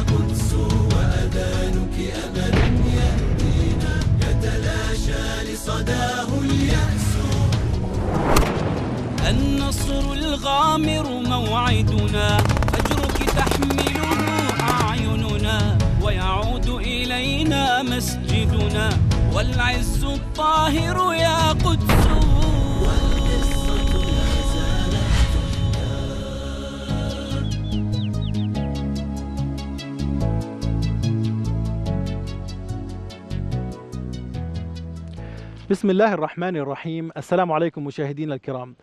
قدس وأذانك أمل يهدينا يتلاشى لصداه اليأس. النصر الغامر موعدنا فجرك تحمله أعيننا ويعود إلينا مسجدنا والعز الطاهر يا قدس. بسم الله الرحمن الرحيم. السلام عليكم مشاهدينا الكرام.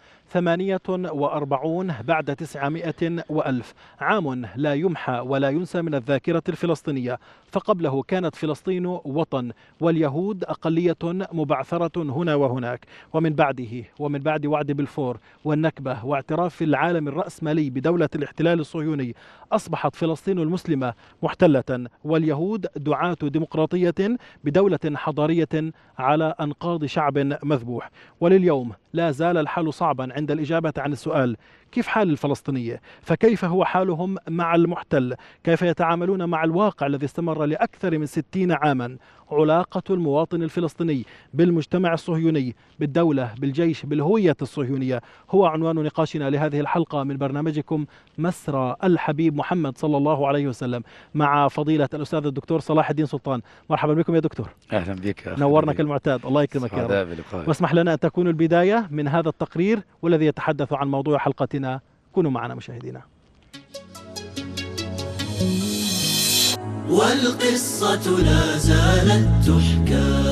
48 بعد 900 وألف عام لا يمحى ولا ينسى من الذاكرة الفلسطينية، فقبله كانت فلسطين وطن واليهود أقلية مبعثرة هنا وهناك، ومن بعده ومن بعد وعد بلفور والنكبة واعتراف العالم الرأسمالي بدولة الاحتلال الصهيوني أصبحت فلسطين المسلمة محتلة واليهود دعاة ديمقراطية بدولة حضارية على أنقاض شعب مذبوح. ولليوم لا زال الحال صعبا عند الإجابة عن السؤال: كيف حال الفلسطينية؟ فكيف هو حالهم مع المحتل؟ كيف يتعاملون مع الواقع الذي استمر لأكثر من 60 عاما؟ علاقة المواطن الفلسطيني بالمجتمع الصهيوني، بالدولة، بالجيش، بالهوية الصهيونية، هو عنوان نقاشنا لهذه الحلقة من برنامجكم مسرى الحبيب محمد صلى الله عليه وسلم، مع فضيلة الأستاذ الدكتور صلاح الدين سلطان. مرحبا بكم يا دكتور. أهلا بك. نورنا كالمعتاد، الله يكرمك يا رب. واسمح لنا أن تكون البداية من هذا التقرير والذي يتحدث عن موضوع حلقتنا. كونوا معنا مشاهدينا. والقصة لا زالت تحكى.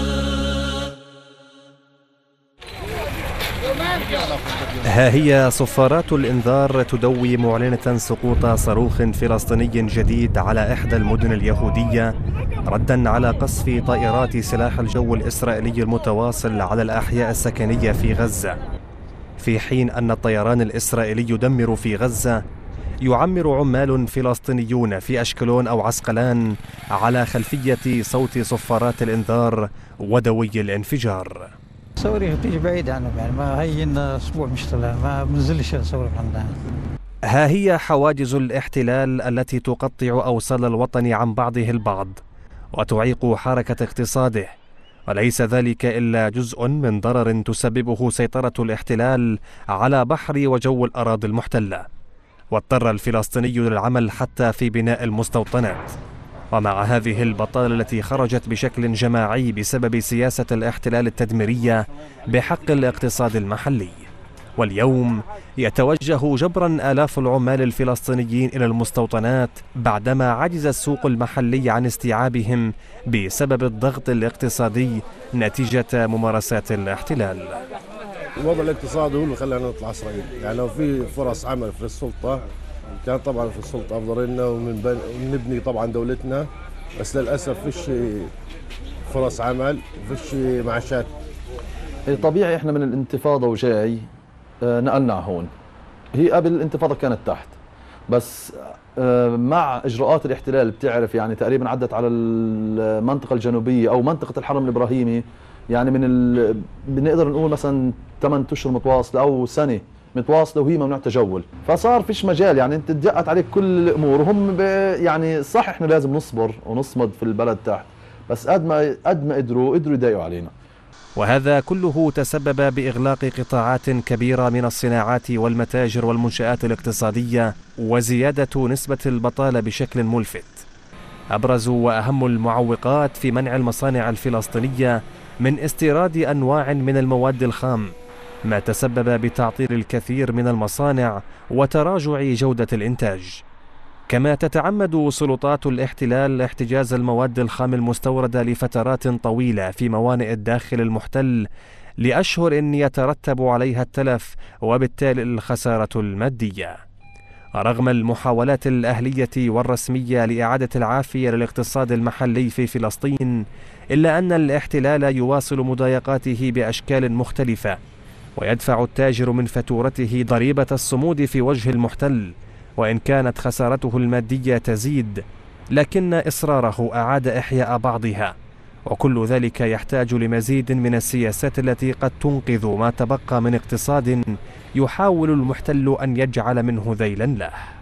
ها هي صفارات الإنذار تدوي معلنة سقوط صاروخ فلسطيني جديد على إحدى المدن اليهودية ردا على قصف طائرات سلاح الجو الإسرائيلي المتواصل على الأحياء السكنية في غزة، في حين أن الطيران الإسرائيلي يدمر في غزة. يعمر عمال فلسطينيون في أشكلون أو عسقلان على خلفية صوت صفارات الإنذار ودوي الانفجار. صواريخ بتيجي بعيد عنهم، يعني ما هي لنا أسبوع مشتغل، ما بنزلش صواريخ عندنا. ها هي حواجز الاحتلال التي تقطع أوصال الوطن عن بعضه البعض وتعيق حركة اقتصاده، وليس ذلك إلا جزء من ضرر تسببه سيطرة الاحتلال على بحر وجو الأراضي المحتلة. واضطر الفلسطيني للعمل حتى في بناء المستوطنات. ومع هذه البطالة التي خرجت بشكل جماعي بسبب سياسة الاحتلال التدميرية بحق الاقتصاد المحلي، واليوم يتوجه جبرا آلاف العمال الفلسطينيين إلى المستوطنات بعدما عجز السوق المحلي عن استيعابهم بسبب الضغط الاقتصادي نتيجة ممارسات الاحتلال. الوضع الاقتصادي هو اللي خلانا نطلع إسرائيل، يعني لو في فرص عمل في السلطة كان طبعا في السلطة أفضل لنا ونبني طبعا دولتنا، بس للأسف فيش فرص عمل وفيش معاشات. طبيعي احنا من الانتفاضة وجاي نقلنا هون. هي قبل الانتفاضة كانت تحت، بس مع إجراءات الاحتلال بتعرف يعني تقريبا عدت على المنطقة الجنوبية أو منطقة الحرم الإبراهيمي، يعني بنقدر نقول مثلا 8 أشهر متواصلة أو سنة متواصلة وهي ممنوع تجول. فصار فيش مجال، يعني انت تدقت عليك كل الامور، وهم يعني صح احنا لازم نصبر ونصمد في البلد تحت، بس قد ما قدروا يضايقوا علينا. وهذا كله تسبب بإغلاق قطاعات كبيرة من الصناعات والمتاجر والمنشآت الاقتصادية وزيادة نسبة البطالة بشكل ملفت. أبرز وأهم المعوقات في منع المصانع الفلسطينية من استيراد أنواع من المواد الخام، ما تسبب بتعطيل الكثير من المصانع وتراجع جودة الإنتاج. كما تتعمد سلطات الاحتلال احتجاز المواد الخام المستوردة لفترات طويلة في موانئ الداخل المحتل لأشهر يترتب عليها التلف وبالتالي الخسارة المادية. رغم المحاولات الأهلية والرسمية لإعادة العافية للاقتصاد المحلي في فلسطين، إلا أن الاحتلال يواصل مضايقاته بأشكال مختلفة، ويدفع التاجر من فاتورته ضريبة الصمود في وجه المحتل. وإن كانت خسارته المادية تزيد، لكن إصراره أعاد إحياء بعضها، وكل ذلك يحتاج لمزيد من السياسات التي قد تنقذ ما تبقى من اقتصاد يحاول المحتل أن يجعل منه ذيلا له.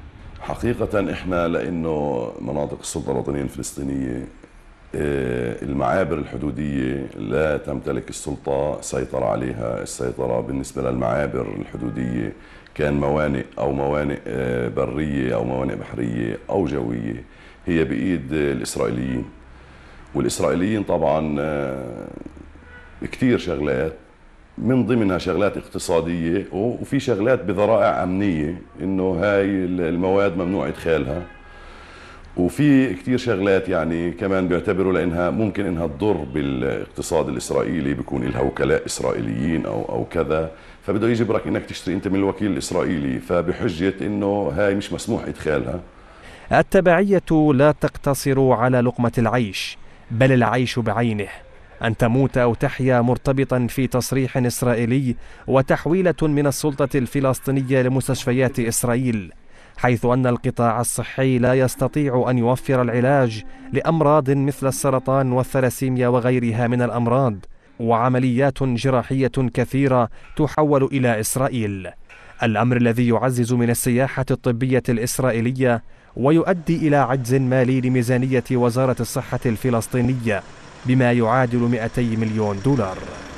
حقيقة إحنا لأنه مناطق السلطة الوطنية الفلسطينية المعابر الحدودية لا تمتلك السلطة سيطرة عليها. السيطرة بالنسبة للمعابر الحدودية كان موانئ أو موانئ برية أو موانئ بحرية أو جوية هي بإيد الإسرائيليين. والإسرائيليين طبعا كتير شغلات من ضمنها شغلات اقتصادية وفي شغلات بذرائع أمنية إنه هاي المواد ممنوع إدخالها، وفي كتير شغلات يعني كمان بيعتبروا لأنها ممكن إنها تضر بالاقتصاد الإسرائيلي، بيكون لها وكلاء إسرائيليين أو كذا، فبده يجبرك إنك تشتري أنت من الوكيل الإسرائيلي، فبحجة إنه هاي مش مسموح إدخالها. التبعية لا تقتصر على لقمة العيش بل العيش بعينه، أن تموت أو تحيا مرتبطا في تصريح إسرائيلي وتحويلة من السلطة الفلسطينية لمستشفيات إسرائيل، حيث أن القطاع الصحي لا يستطيع أن يوفر العلاج لأمراض مثل السرطان والثلاسيميا وغيرها من الأمراض، وعمليات جراحية كثيرة تحول إلى إسرائيل، الأمر الذي يعزز من السياحة الطبية الإسرائيلية ويؤدي إلى عجز مالي لميزانية وزارة الصحة الفلسطينية بما يعادل 200 مليون دولار.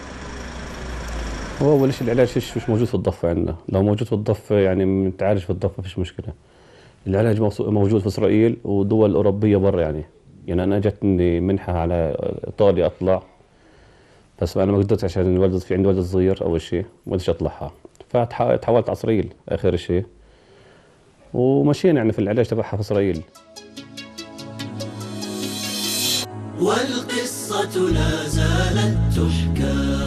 هو أول شيء العلاج مش موجود في الضفة عندنا، لو موجود في الضفة يعني متعالج في الضفة فيش مشكلة. العلاج موجود في إسرائيل ودول أوروبية برا، يعني أنا جتني منحة على إيطاليا أطلع، بس أنا ما قدرت عشان في عندي ولد صغير أول شيء ما قدرتش أطلعها، فتحولت على إسرائيل آخر شيء ومشينا يعني في العلاج تبعها في إسرائيل. والقصة لا زالت تحكى.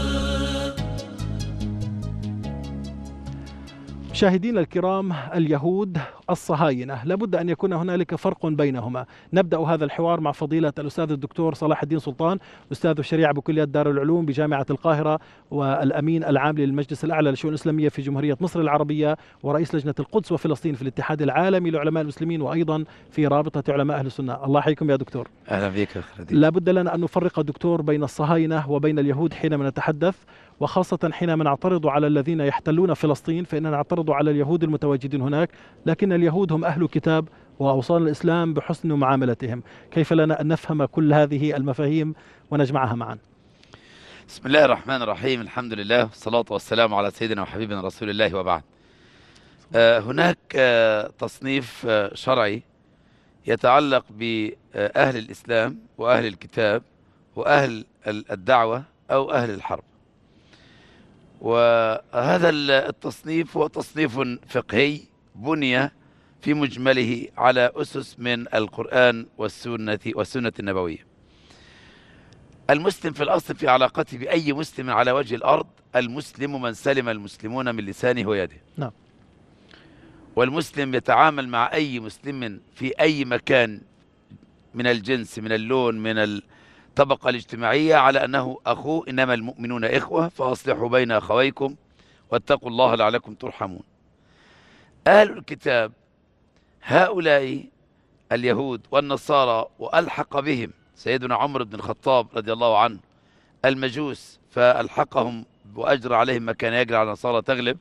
مشاهدينا الكرام، اليهود الصهاينة لابد أن يكون هنالك فرق بينهما. نبدأ هذا الحوار مع فضيلة الأستاذ الدكتور صلاح الدين سلطان، أستاذ الشريعة بكلية دار العلوم بجامعة القاهرة والأمين العام للمجلس الأعلى للشؤون الإسلامية في جمهورية مصر العربية ورئيس لجنة القدس وفلسطين في الاتحاد العالمي لعلماء المسلمين وأيضا في رابطة علماء أهل السنة. الله يحييكم يا دكتور. أهلا بك أخي. لابد لنا أن نفرق دكتور بين الصهاينة وبين اليهود حينما نتحدث، وخاصة حينما نعترض على الذين يحتلون فلسطين فإننا نعترض على اليهود المتواجدين هناك، لكن اليهود هم أهل كتاب وأوصانا الإسلام بحسن معاملتهم. كيف لنا أن نفهم كل هذه المفاهيم ونجمعها معا؟ بسم الله الرحمن الرحيم، الحمد لله والصلاة والسلام على سيدنا وحبيبنا رسول الله وبعد. هناك تصنيف شرعي يتعلق بأهل الإسلام وأهل الكتاب وأهل الدعوة أو أهل الحرب، وهذا التصنيف هو تصنيف فقهي بني في مجمله على أسس من القرآن والسنة النبوية. المسلم في الأصل في علاقته بأي مسلم على وجه الأرض، المسلم من سلم المسلمون من لسانه ويده. نعم. والمسلم يتعامل مع أي مسلم في أي مكان من الجنس، من اللون، من الطبقة الاجتماعية، على أنه أخوه. إنما المؤمنون إخوة فأصلحوا بين أخويكم واتقوا الله لعلكم ترحمون. أهل الكتاب هؤلاء اليهود والنصارى، وألحق بهم سيدنا عمر بن الخطاب رضي الله عنه المجوس فألحقهم وأجرى عليهم ما كان يجري على النصارى تغلب.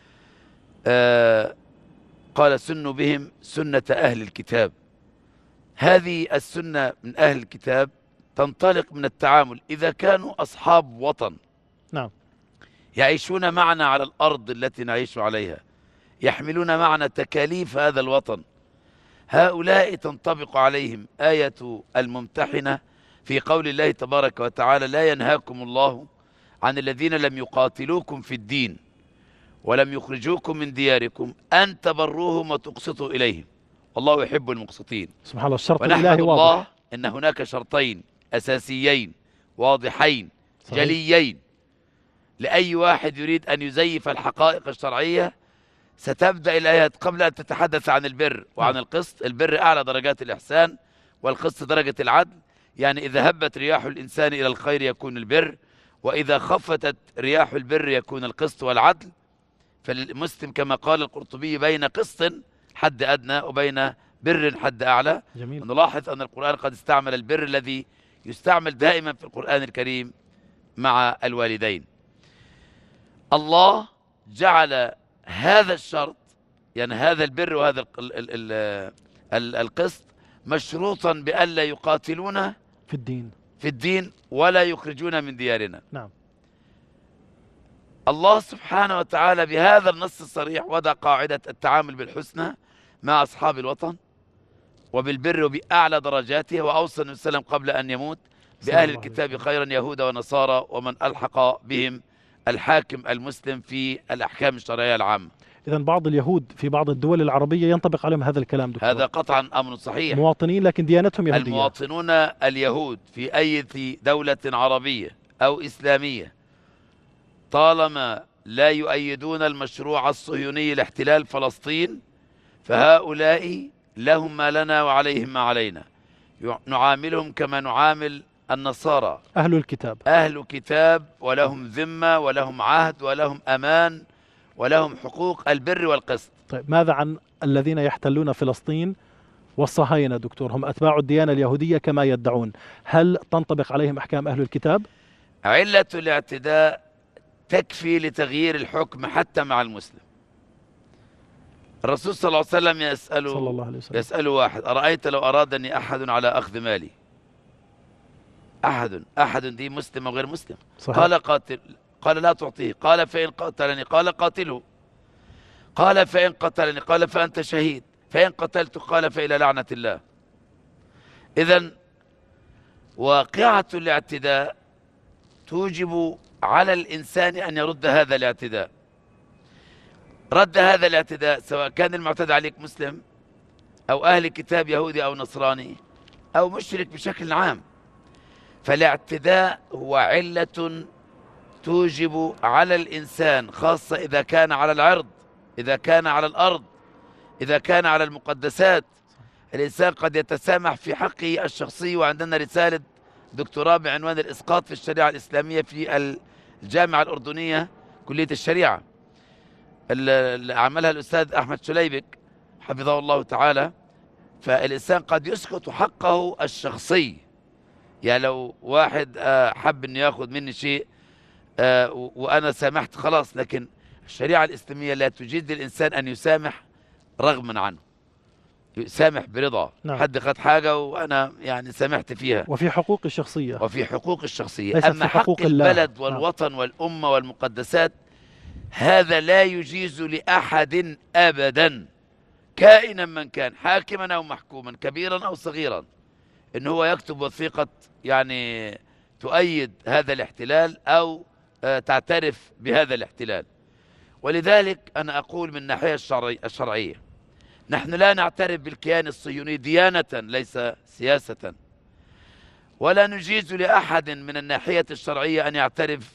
قال سنوا بهم سنة أهل الكتاب. هذه السنة من أهل الكتاب تنطلق من التعامل إذا كانوا أصحاب وطن. نعم. يعيشون معنا على الأرض التي نعيش عليها، يحملون معنا تكاليف هذا الوطن. هؤلاء تنطبق عليهم آية الممتحنة في قول الله تبارك وتعالى: لا ينهاكم الله عن الذين لم يقاتلوكم في الدين ولم يخرجوكم من دياركم أن تبروهم وتقسطوا إليهم والله يحب المقسطين. سبحان الله، الشرط الإلهي واضح. الله إن هناك شرطين أساسيين واضحين صحيح. جليين لأي واحد يريد أن يزيف الحقائق الشرعية. ستبدأ الآيات قبل أن تتحدث عن البر وعن القسط. البر أعلى درجات الإحسان، والقسط درجة العدل. يعني إذا هبت رياح الإنسان إلى الخير يكون البر، وإذا خفتت رياح البر يكون القسط والعدل. فالمسلم كما قال القرطبي بين قسط حد أدنى وبين بر حد أعلى. جميل. نلاحظ أن القرآن قد استعمل البر الذي يستعمل دائما في القرآن الكريم مع الوالدين. الله جعل هذا الشرط يعني هذا البر وهذا القسط مشروطا بألا يقاتلون في الدين ولا يخرجون من ديارنا. نعم. الله سبحانه وتعالى بهذا النص الصريح وضع قاعدة التعامل بالحسنى مع أصحاب الوطن وبالبر وبأعلى درجاته، وأوصى النبي صلى الله عليه وسلم قبل أن يموت بأهل الكتاب خيرا يهود ونصارى ومن ألحق بهم الحاكم المسلم في الأحكام الشرعية العامة. إذا بعض اليهود في بعض الدول العربية ينطبق عليهم هذا الكلام دكتور؟ هذا قطعا أمر صحيح. مواطنين لكن ديانتهم يهودية. المواطنون اليهود في أي دولة عربية أو إسلامية طالما لا يؤيدون المشروع الصهيوني لاحتلال فلسطين فهؤلاء لهم ما لنا وعليهم ما علينا. نعاملهم كما نعامل النصارى، أهل الكتاب، أهل كتاب، ولهم ذمة ولهم عهد ولهم أمان ولهم حقوق البر والقسط. طيب ماذا عن الذين يحتلون فلسطين والصهاينة دكتور؟ هم أتباع الديانة اليهودية كما يدعون، هل تنطبق عليهم أحكام أهل الكتاب؟ علة الاعتداء تكفي لتغيير الحكم حتى مع المسلم. الرسول صلى الله عليه وسلم يسأله واحد: أرأيت لو أرادني أحد على أخذ مالي؟ أحد دي مسلم أو غير مسلم؟ صحيح. قال قاتل، قال لا تعطيه. قال فإن قتلني؟ قال قاتله. قال فإن قتلني؟ قال فأنت شهيد. فإن قتلت؟ قال فإلى لعنة الله. إذن واقعة الاعتداء توجب على الإنسان أن يرد هذا الاعتداء. رد هذا الاعتداء سواء كان المعتدى عليك مسلم أو أهل كتاب يهودي أو نصراني أو مشرك بشكل عام، فالاعتداء هو علة توجب على الإنسان، خاصة إذا كان على العرض، إذا كان على الأرض، إذا كان على المقدسات. الإنسان قد يتسامح في حقه الشخصي. وعندنا رسالة دكتوراه بعنوان الإسقاط في الشريعة الإسلامية في الجامعة الأردنية كلية الشريعة، اللي عملها الأستاذ أحمد شليبك حفظه الله تعالى. فالإنسان قد يسقط حقه الشخصي، يعني لو واحد حب أن يأخذ مني شيء وأنا سامحت خلاص، لكن الشريعة الإسلامية لا تجيز للإنسان أن يسامح رغما عنه، يسامح برضا. نعم. حد خد حاجة وأنا يعني سامحت فيها، وفي حقوق الشخصية، وفي حقوق الشخصية. أما حق البلد والوطن والأمة والمقدسات هذا لا يجيز لأحد أبدا، كائنا من كان، حاكما أو محكوما، كبيرا أو صغيرا، إن هو يكتب وثيقة يعني تؤيد هذا الاحتلال أو تعترف بهذا الاحتلال. ولذلك أنا أقول من الناحية الشرعية نحن لا نعترف بالكيان الصهيوني ديانة ليس سياسة، ولا نجيز لأحد من الناحية الشرعية أن يعترف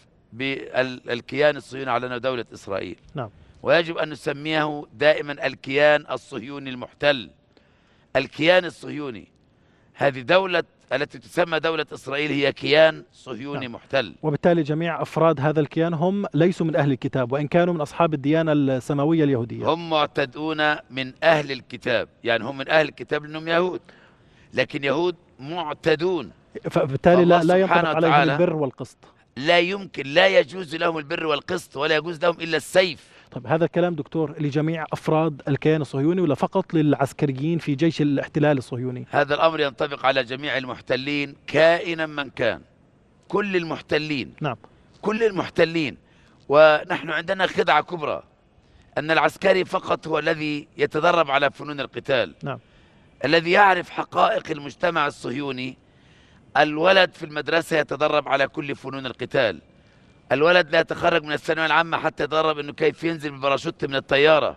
بالكيان الصهيوني على أنه دولة إسرائيل. نعم. ويجب أن نسميه دائما الكيان الصهيوني المحتل. الكيان الصهيوني، هذه دولة التي تسمى دولة إسرائيل هي كيان صهيوني محتل. وبالتالي جميع أفراد هذا الكيان هم ليسوا من أهل الكتاب، وإن كانوا من أصحاب الديانة السماوية اليهودية. هم معتدون من أهل الكتاب، يعني هم من أهل الكتاب لأنهم يهود، لكن يهود معتدون. فبالتالي لا ينطبق عليهم البر والقسط. لا يمكن، لا يجوز لهم البر والقسط، ولا يجوز لهم إلا السيف. طيب هذا الكلام دكتور لجميع أفراد الكيان الصهيوني ولا فقط للعسكريين في جيش الاحتلال الصهيوني؟ هذا الأمر ينطبق على جميع المحتلين كائنا من كان، كل المحتلين. نعم. كل المحتلين. ونحن عندنا خدعة كبرى أن العسكري فقط هو الذي يتدرب على فنون القتال. نعم. الذي يعرف حقائق المجتمع الصهيوني، الولد في المدرسة يتدرب على كل فنون القتال. الولد لا يتخرج من الثانوية العامة حتى يتدرب أنه كيف ينزل بالباراشوت من الطيارة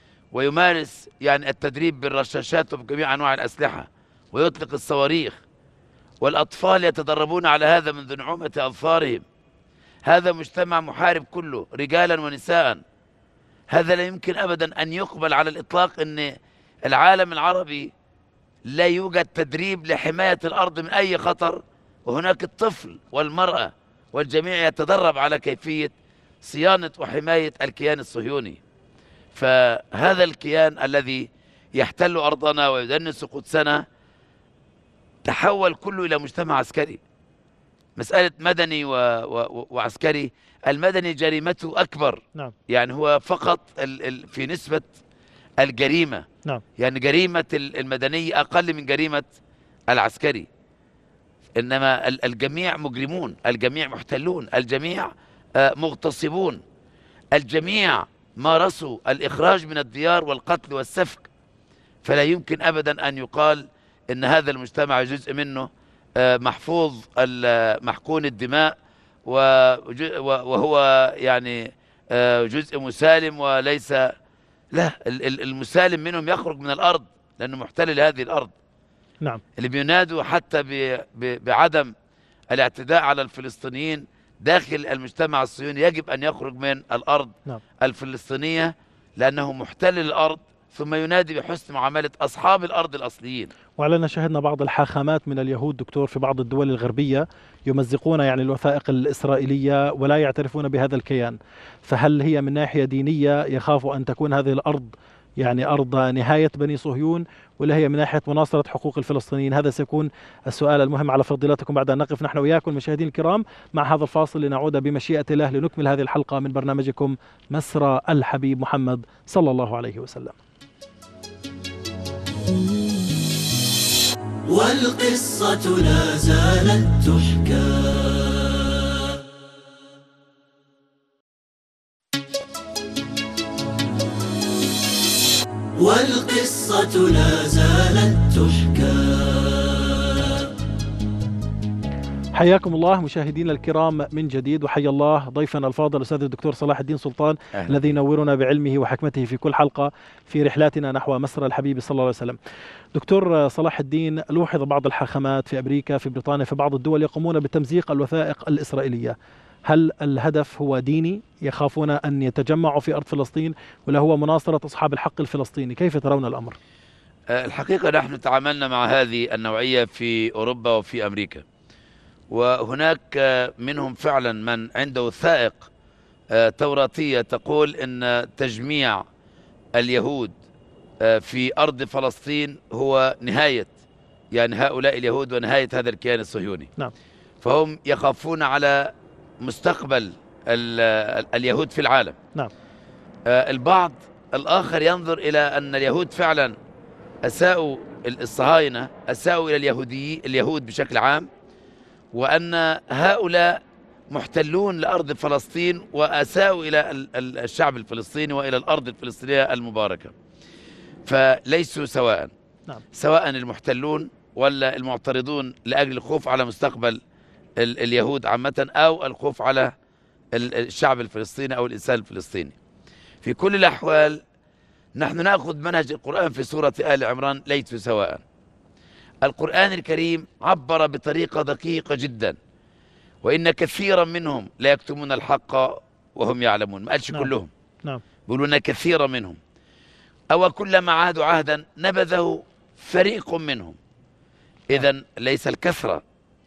ويمارس يعني التدريب بالرشاشات وبجميع أنواع الأسلحة ويطلق الصواريخ. والأطفال يتدربون على هذا منذ نعومة أظفارهم. هذا مجتمع محارب كله، رجالا ونساء. هذا لا يمكن أبدا أن يقبل على الإطلاق أن العالم العربي لا يوجد تدريب لحماية الأرض من أي خطر، وهناك الطفل والمرأة والجميع يتدرب على كيفية صيانة وحماية الكيان الصهيوني. فهذا الكيان الذي يحتل أرضنا ويدنس قدسنا تحول كله إلى مجتمع عسكري. مسألة مدني وعسكري، المدني جريمته أكبر. نعم. يعني هو فقط في نسبة الجريمة. نعم. يعني جريمة المدني أقل من جريمة العسكري، إنما الجميع مجرمون، الجميع محتلون، الجميع مغتصبون، الجميع مارسوا الإخراج من الديار والقتل والسفك. فلا يمكن أبدا أن يقال إن هذا المجتمع جزء منه محفوظ محقون الدماء وهو يعني جزء مسالم وليس. لا، المسالم منهم يخرج من الأرض لأنه محتل لهذه الأرض. نعم. اللي بينادوا حتى بعدم الاعتداء على الفلسطينيين داخل المجتمع الصهيوني يجب أن يخرج من الأرض نعم. الفلسطينية لأنه محتل الأرض، ثم ينادي بحسن معاملة أصحاب الأرض الأصليين. وعلنا شاهدنا بعض الحاخامات من اليهود دكتور في بعض الدول الغربية يمزقون يعني الوثائق الإسرائيلية ولا يعترفون بهذا الكيان، فهل هي من ناحية دينية يخافوا أن تكون هذه الأرض يعني أرض نهاية بني صهيون، ولا هي من ناحية مناصرة حقوق الفلسطينيين؟ هذا سيكون السؤال المهم على فضيلتكم بعد أن نقف نحن وإياكم المشاهدين الكرام مع هذا الفاصل لنعود بمشيئة الله لنكمل هذه الحلقة من برنامجكم مسرى الحبيب محمد صلى الله عليه وسلم. والقصة لا زالت تحكى. والقصة لا زالت تحكى. حياكم الله مشاهدينا الكرام من جديد، وحيا الله ضيفنا الفاضل الأستاذ الدكتور صلاح الدين سلطان الذي ينورنا بعلمه وحكمته في كل حلقة في رحلاتنا نحو مسرى الحبيب صلى الله عليه وسلم. دكتور صلاح الدين، لوحظ بعض الحاخامات في أمريكا في بريطانيا في بعض الدول يقومون بتمزيق الوثائق الإسرائيلية. هل الهدف هو ديني، يخافون أن يتجمعوا في أرض فلسطين، ولا هو مناصرة أصحاب الحق الفلسطيني؟ كيف ترون الأمر؟ الحقيقة نحن تعاملنا مع هذه النوعية في أوروبا وفي أمريكا، وهناك منهم فعلا من عنده وثائق توراتية تقول أن تجميع اليهود في أرض فلسطين هو نهاية يعني هؤلاء اليهود ونهاية هذا الكيان الصهيوني. نعم. فهم يخافون على مستقبل اليهود في العالم. نعم. البعض الآخر ينظر إلى أن اليهود فعلا أساءوا، الصهاينة أساءوا إلى اليهود بشكل عام، وأن هؤلاء محتلون لأرض فلسطين وأساءوا إلى الشعب الفلسطيني وإلى الأرض الفلسطينية المباركة، فليسوا سواء. نعم. سواء المحتلون ولا المعترضون لأجل الخوف على مستقبل اليهود عامة أو الخوف على الشعب الفلسطيني أو الإنسان الفلسطيني. في كل الأحوال نحن نأخذ منهج القرآن في سورة آل عمران ليسوا سواء. القرآن الكريم عبر بطريقة دقيقة جدا، وإن كثيرا منهم لا يكتمون الحق وهم يعلمون. ما قالش كلهم. نعم. بيقولون كثيرا منهم. أو كلما عاهدوا عهدا نبذه فريق منهم. إذن ليس الكثرة.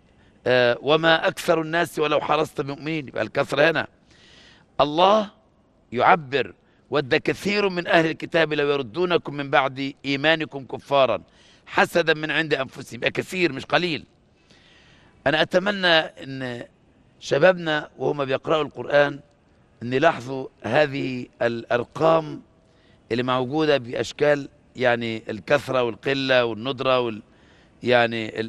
وما أكثر الناس ولو حرصت بمؤمنين. يبقى الكثرة هنا. الله يعبر ود كثير من أهل الكتاب لو يردونكم من بعد إيمانكم كفارا حسدا من عند أنفسهم. يبقى كثير مش قليل. أنا أتمنى أن شبابنا وهم بيقرأوا القرآن أن يلاحظوا هذه الأرقام اللي موجودة بأشكال يعني الكثرة والقلة والندرة يعني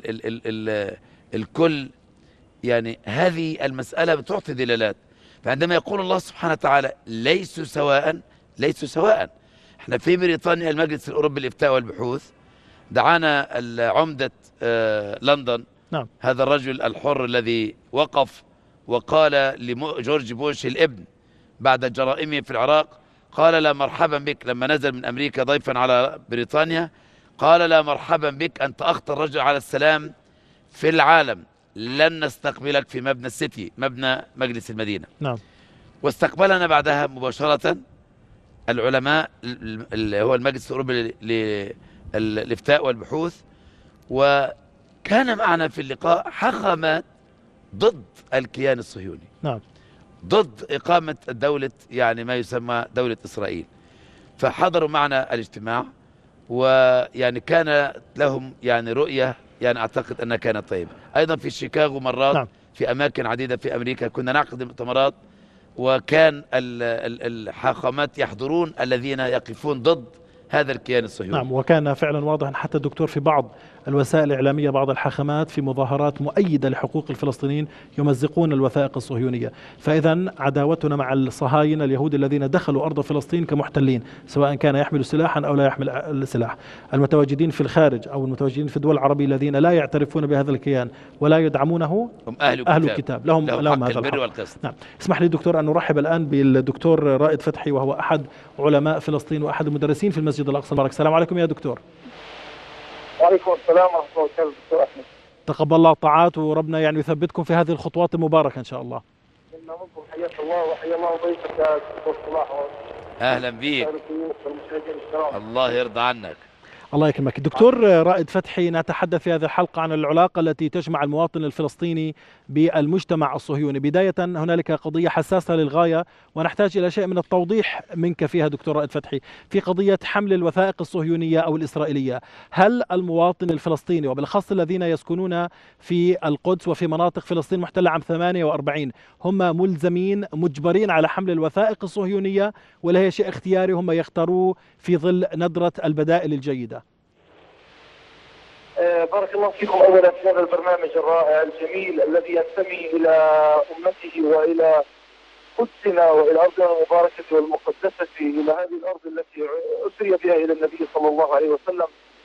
الكل. يعني هذه المسألة بتعطي دلالات. فعندما يقول الله سبحانه وتعالى ليسوا سواء، ليسوا سواء. احنا في بريطانيا المجلس الأوروبي للإفتاء والبحوث دعانا عمدة لندن. نعم. هذا الرجل الحر الذي وقف وقال لجورج بوش الابن بعد جرائمه في العراق، قال لا مرحبا بك. لما نزل من أمريكا ضيفا على بريطانيا قال لا مرحبا بك، أنت أخطر رجل على السلام في العالم، لن نستقبلك في مبنى السيتي، مبنى مجلس المدينة. نعم. واستقبلنا بعدها مباشرة العلماء اللي هو المجلس الأوروبي للإفتاء والبحوث، وكان معنا في اللقاء حاخامات ضد الكيان الصهيوني. نعم. ضد إقامة الدولة يعني ما يسمى دولة إسرائيل. فحضروا معنا الاجتماع، ويعني كان لهم يعني رؤية يعني أعتقد أنها كانت طيبة. أيضا في شيكاغو مرات. نعم. في أماكن عديدة في أمريكا كنا نعقد مؤتمرات، وكان الحاخامات يحضرون الذين يقفون ضد هذا الكيان الصهيوني. نعم، وكان فعلا واضحا حتى الدكتور في بعض الوسائل الإعلامية، بعض الحاخامات في مظاهرات مؤيدة لحقوق الفلسطينيين يمزقون الوثائق الصهيونية. فإذا عداوتنا مع الصهاينة اليهود الذين دخلوا أرض فلسطين كمحتلين، سواء كان يحمل سلاحا أو لا يحمل السلاح، المتواجدين في الخارج أو المتواجدين في الدول العربية الذين لا يعترفون بهذا الكيان ولا يدعمونه، هم أهل الكتاب لهم هذا البر الحق. والقسط. نعم. اسمح لي دكتور أن نرحب الآن بالدكتور رائد فتحي، وهو أحد علماء فلسطين وأحد المدرسين في المسجد الأقصى المبارك. السلام عليكم يا دكتور. وعليكم السلام ورحمة الله وبركاته دكتور أحمد. تقبل الله الطاعات، وربنا يعني يثبتكم في هذه الخطوات المباركة إن شاء الله. إنا منكم حياك الله وحيا الله ضيفك يا دكتور صلاح. أهلا بيك، الله يرضى عنك. الله يكرمك. دكتور رائد فتحي، نتحدث في هذه الحلقة عن العلاقة التي تجمع المواطن الفلسطيني بالمجتمع الصهيوني. بداية هنالك قضية حساسة للغاية ونحتاج إلى شيء من التوضيح منك فيها دكتور رائد فتحي، في قضية حمل الوثائق الصهيونية أو الإسرائيلية. هل المواطن الفلسطيني وبالأخص الذين يسكنون في القدس وفي مناطق فلسطين محتلة عام 48 هم ملزمين مجبرين على حمل الوثائق الصهيونية، ولا هي شيء اختياري هم يختاروه في ظل ندرة البدائل الجيدة؟ بارك الله فيكم أولا في هذا البرنامج الرائع الجميل الذي ينتمي إلى أمته وإلى قدسنا وإلى أرضنا المباركة والمقدسة، إلى هذه الأرض التي أسري بها إلى النبي صلى الله عليه وسلم.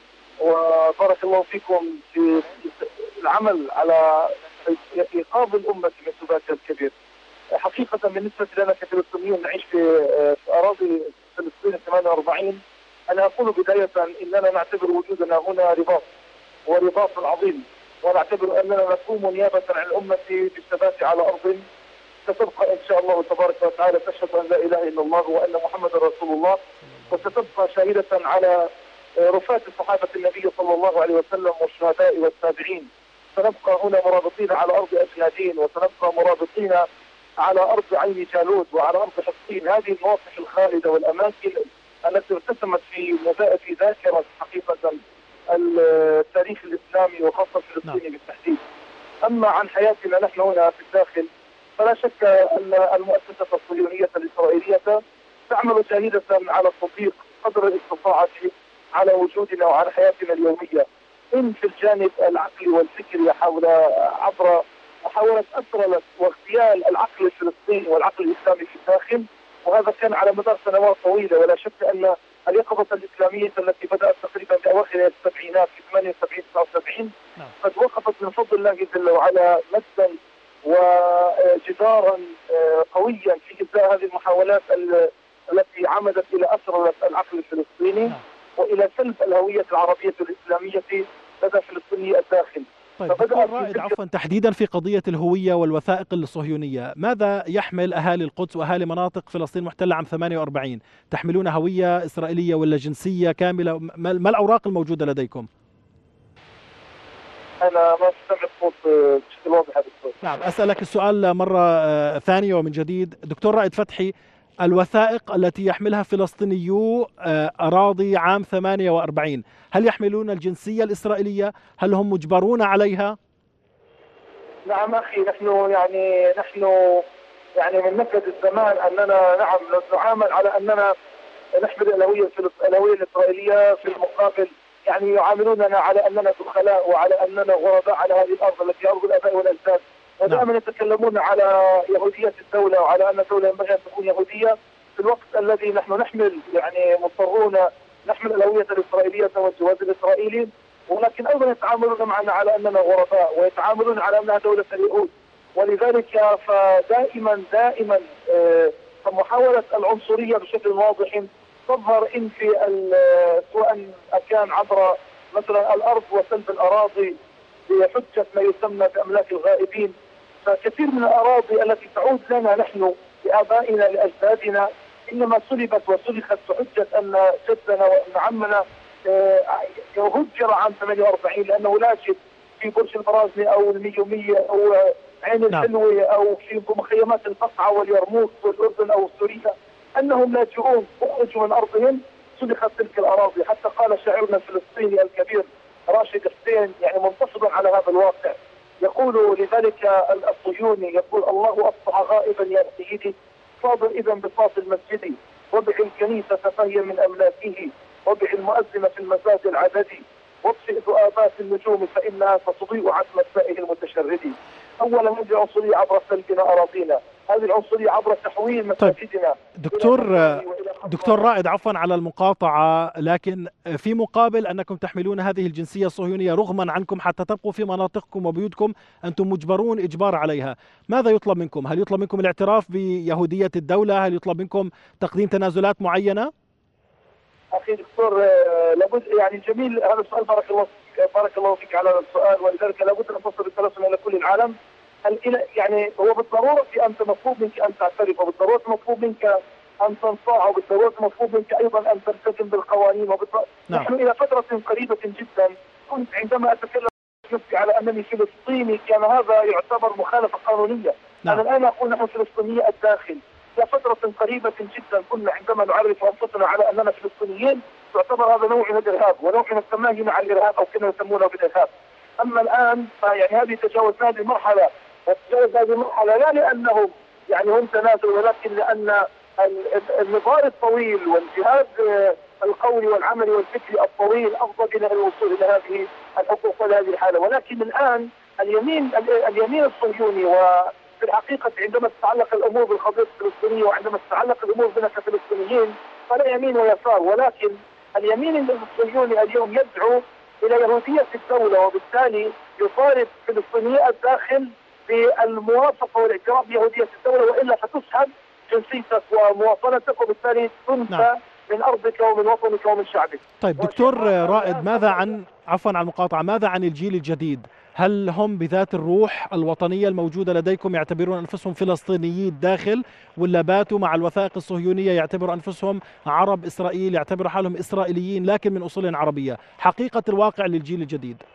وبارك الله فيكم في العمل على إيقاظ الأمة من سباتها الكبير. حقيقة بالنسبة لنا كفلسطينيين نعيش في أراضي فلسطين 48، أنا أقول بداية إننا نعتبر وجودنا هنا ورباط عظيم، ونعتبر أننا نقوم نيابة عن الأمة بالثبات على أرض ستبقى إن شاء الله تبارك وتعالى تشهد أن لا إله إلا الله وأن محمد رسول الله، وستبقى شاهدة على رفات صحابة النبي صلى الله عليه وسلم والشهداء والتابعين. سنبقى هنا مرابطين على أرض أجنادين، وسنبقى مرابطين على أرض عين جالوت وعلى أرض حطين. هذه المواقف الخالدة والأماكن التي ارتسمت في ذاكرة حقيقة التاريخ الإسلامي وخاصة الفلسطيني بالتحديد. أما عن حياتنا نحن هنا في الداخل، فلا شك أن المؤسسة الصهيونية الإسرائيلية تعمل جاهدة على التضييق قدر الاستطاعة على وجودنا وعلى حياتنا اليومية، إن في الجانب العقلي والفكري عبر محاولة أسرلة واغتيال العقل الفلسطيني والعقل الإسلامي في الداخل، وهذا كان على مدار سنوات طويلة. ولا شك أن اليقظة الإسلامية التي بدأت تقريبا بأواخر السبعينات في 78 79 قد وقفت من فضل الله جل وعلا مسا وجدارا قويا في إزاء هذه المحاولات التي عمدت إلى أسرلة العقل الفلسطيني وإلى سلب الهوية العربية الإسلامية لدى فلسطيني الداخل. طيب دكتور رائد، عفوا، تحديدا في قضية الهوية والوثائق الصهيونية، ماذا يحمل أهالي القدس وأهالي مناطق فلسطين محتلة عام 48؟ تحملون هوية إسرائيلية ولا جنسية كاملة؟ ما الأوراق الموجودة لديكم؟ أنا ما سمعت صوت بشكل واضح هذا الصوت. نعم، أسألك السؤال مرة ثانية ومن جديد. دكتور رائد فتحي، الوثائق التي يحملها فلسطينيو أراضي عام 48 هل يحملون الجنسية الإسرائيلية؟ هل هم مجبرون عليها؟ نعم أخي، نحن من نكد الزمان أننا نعامل على أننا نحمل الهوية الإسرائيلية، في المقابل يعاملوننا على أننا دخلاء وعلى أننا غرباء على هذه الأرض التي أرض الآباء والأجداد، ودائما يتكلمون على يهودية الدولة وعلى أن الدولة ينبغي أن تكون يهودية، في الوقت الذي نحن نحمل مضطرون نحمل الهوية الإسرائيلية والجواز الإسرائيلي، ولكن أيضا يتعاملون معنا على أننا غرباء ويتعاملون على أنها دولة اليهود. ولذلك فدائما محاولة العنصرية بشكل واضح تظهر إن في سواء كان عبر مثلا الأرض وسلب الأراضي بحجة ما يسمى بأملاك الغائبين. فكثير من الأراضي التي تعود لنا نحن لآبائنا لأجدادنا إنما سلبت وسلخت بحجة أن جدنا وأن عمنا هجر عام 48 لأنه لا يجد في برج البرازني أو الميومية أو عين الحلوة أو في مخيمات القصعة واليرموك والأردن أو سوريا أنهم لاجئون أخرجوا من أرضهم، سلخت تلك الأراضي. حتى قال شاعرنا الفلسطيني الكبير راشد حسين منتصبا على هذا الواقع، يقول لذلك الصهيوني يقول: الله أصبح غائبا يا سيدي، صابر إذا بساط المسجد، وبع الكنيسة فهي من أملاكه، وضع المؤذن في المساجد العددي، واطفئ ذؤابات النجوم فإنها ستضيء عتم سائر المتشرد. أولا هذه العنصرية عبر سلبنا أراضينا، هذه العنصرية عبر تحويل مساجدنا. دكتور رائد، عفوا على المقاطعة، لكن في مقابل أنكم تحملون هذه الجنسية الصهيونية رغما عنكم حتى تبقوا في مناطقكم وبيوتكم، أنتم مجبرون إجبار عليها. ماذا يطلب منكم؟ هل يطلب منكم الاعتراف بيهودية الدولة؟ هل يطلب منكم تقديم تنازلات معينة؟ أخي دكتور، لابد يعني جميل هذا السؤال، بارك الله فيك على السؤال، ولذلك لابد أن تصل الترسم إلى كل العالم. يعني هو بالضرورة أنت مطلوب منك أن تعترف، وبالضرورة مطلوب منك أن تنصاع، وبالضرورة مطلوب منك أيضا أن تلتزم بالقوانين. نحن إلى فترة قريبة جدا كنت عندما أتكلم نفسي على أنني فلسطيني كان هذا يعتبر مخالفة قانونية. أنا الآن أقول نحن فلسطينية الداخل. إلى فترة قريبة جدا كنا عندما نعرف أنفسنا على أننا فلسطينيين تعتبر هذا نوع من الإرهاب ونوع من التماهي مع الإرهاب، أو كما يسمونه بالإرهاب. أما الآن يعني هذه تجاوزنا هذه المرحلة، وتجاوز هذه المرحلة لا لأنهم يعني هم تنازل، ولكن لأن النضال الطويل والجهاد القولي والعملي والفكري الطويل أفضل إلى الوصول إلى هذه الحقوق وهذه الحالة. ولكن الآن اليمين الصهيوني، وفي الحقيقة عندما تتعلق الأمور بالقضية الفلسطينية وعندما تتعلق الأمور بنا كفلسطينيين فلا يمين ويسار، ولكن اليمين الصهيوني اليوم يدعو إلى يهودية الدولة، وبالتالي يطالب فلسطينيي الداخل بالموافقة والاعتراف بيهودية الدولة، وإلا فتسحب جنسيتك ومواطنتك، وبالتالي تنفى من أرضك ومن وطنك ومن شعبك. طيب دكتور رائد، ماذا عن عفوا عن المقاطعة، ماذا عن الجيل الجديد؟ هل هم بذات الروح الوطنية الموجودة لديكم يعتبرون أنفسهم فلسطينيي الداخل، ولا باتوا مع الوثائق الصهيونية يعتبروا أنفسهم عرب إسرائيل، يعتبروا حالهم إسرائيليين لكن من أصول عربية؟ حقيقة الواقع للجيل الجديد.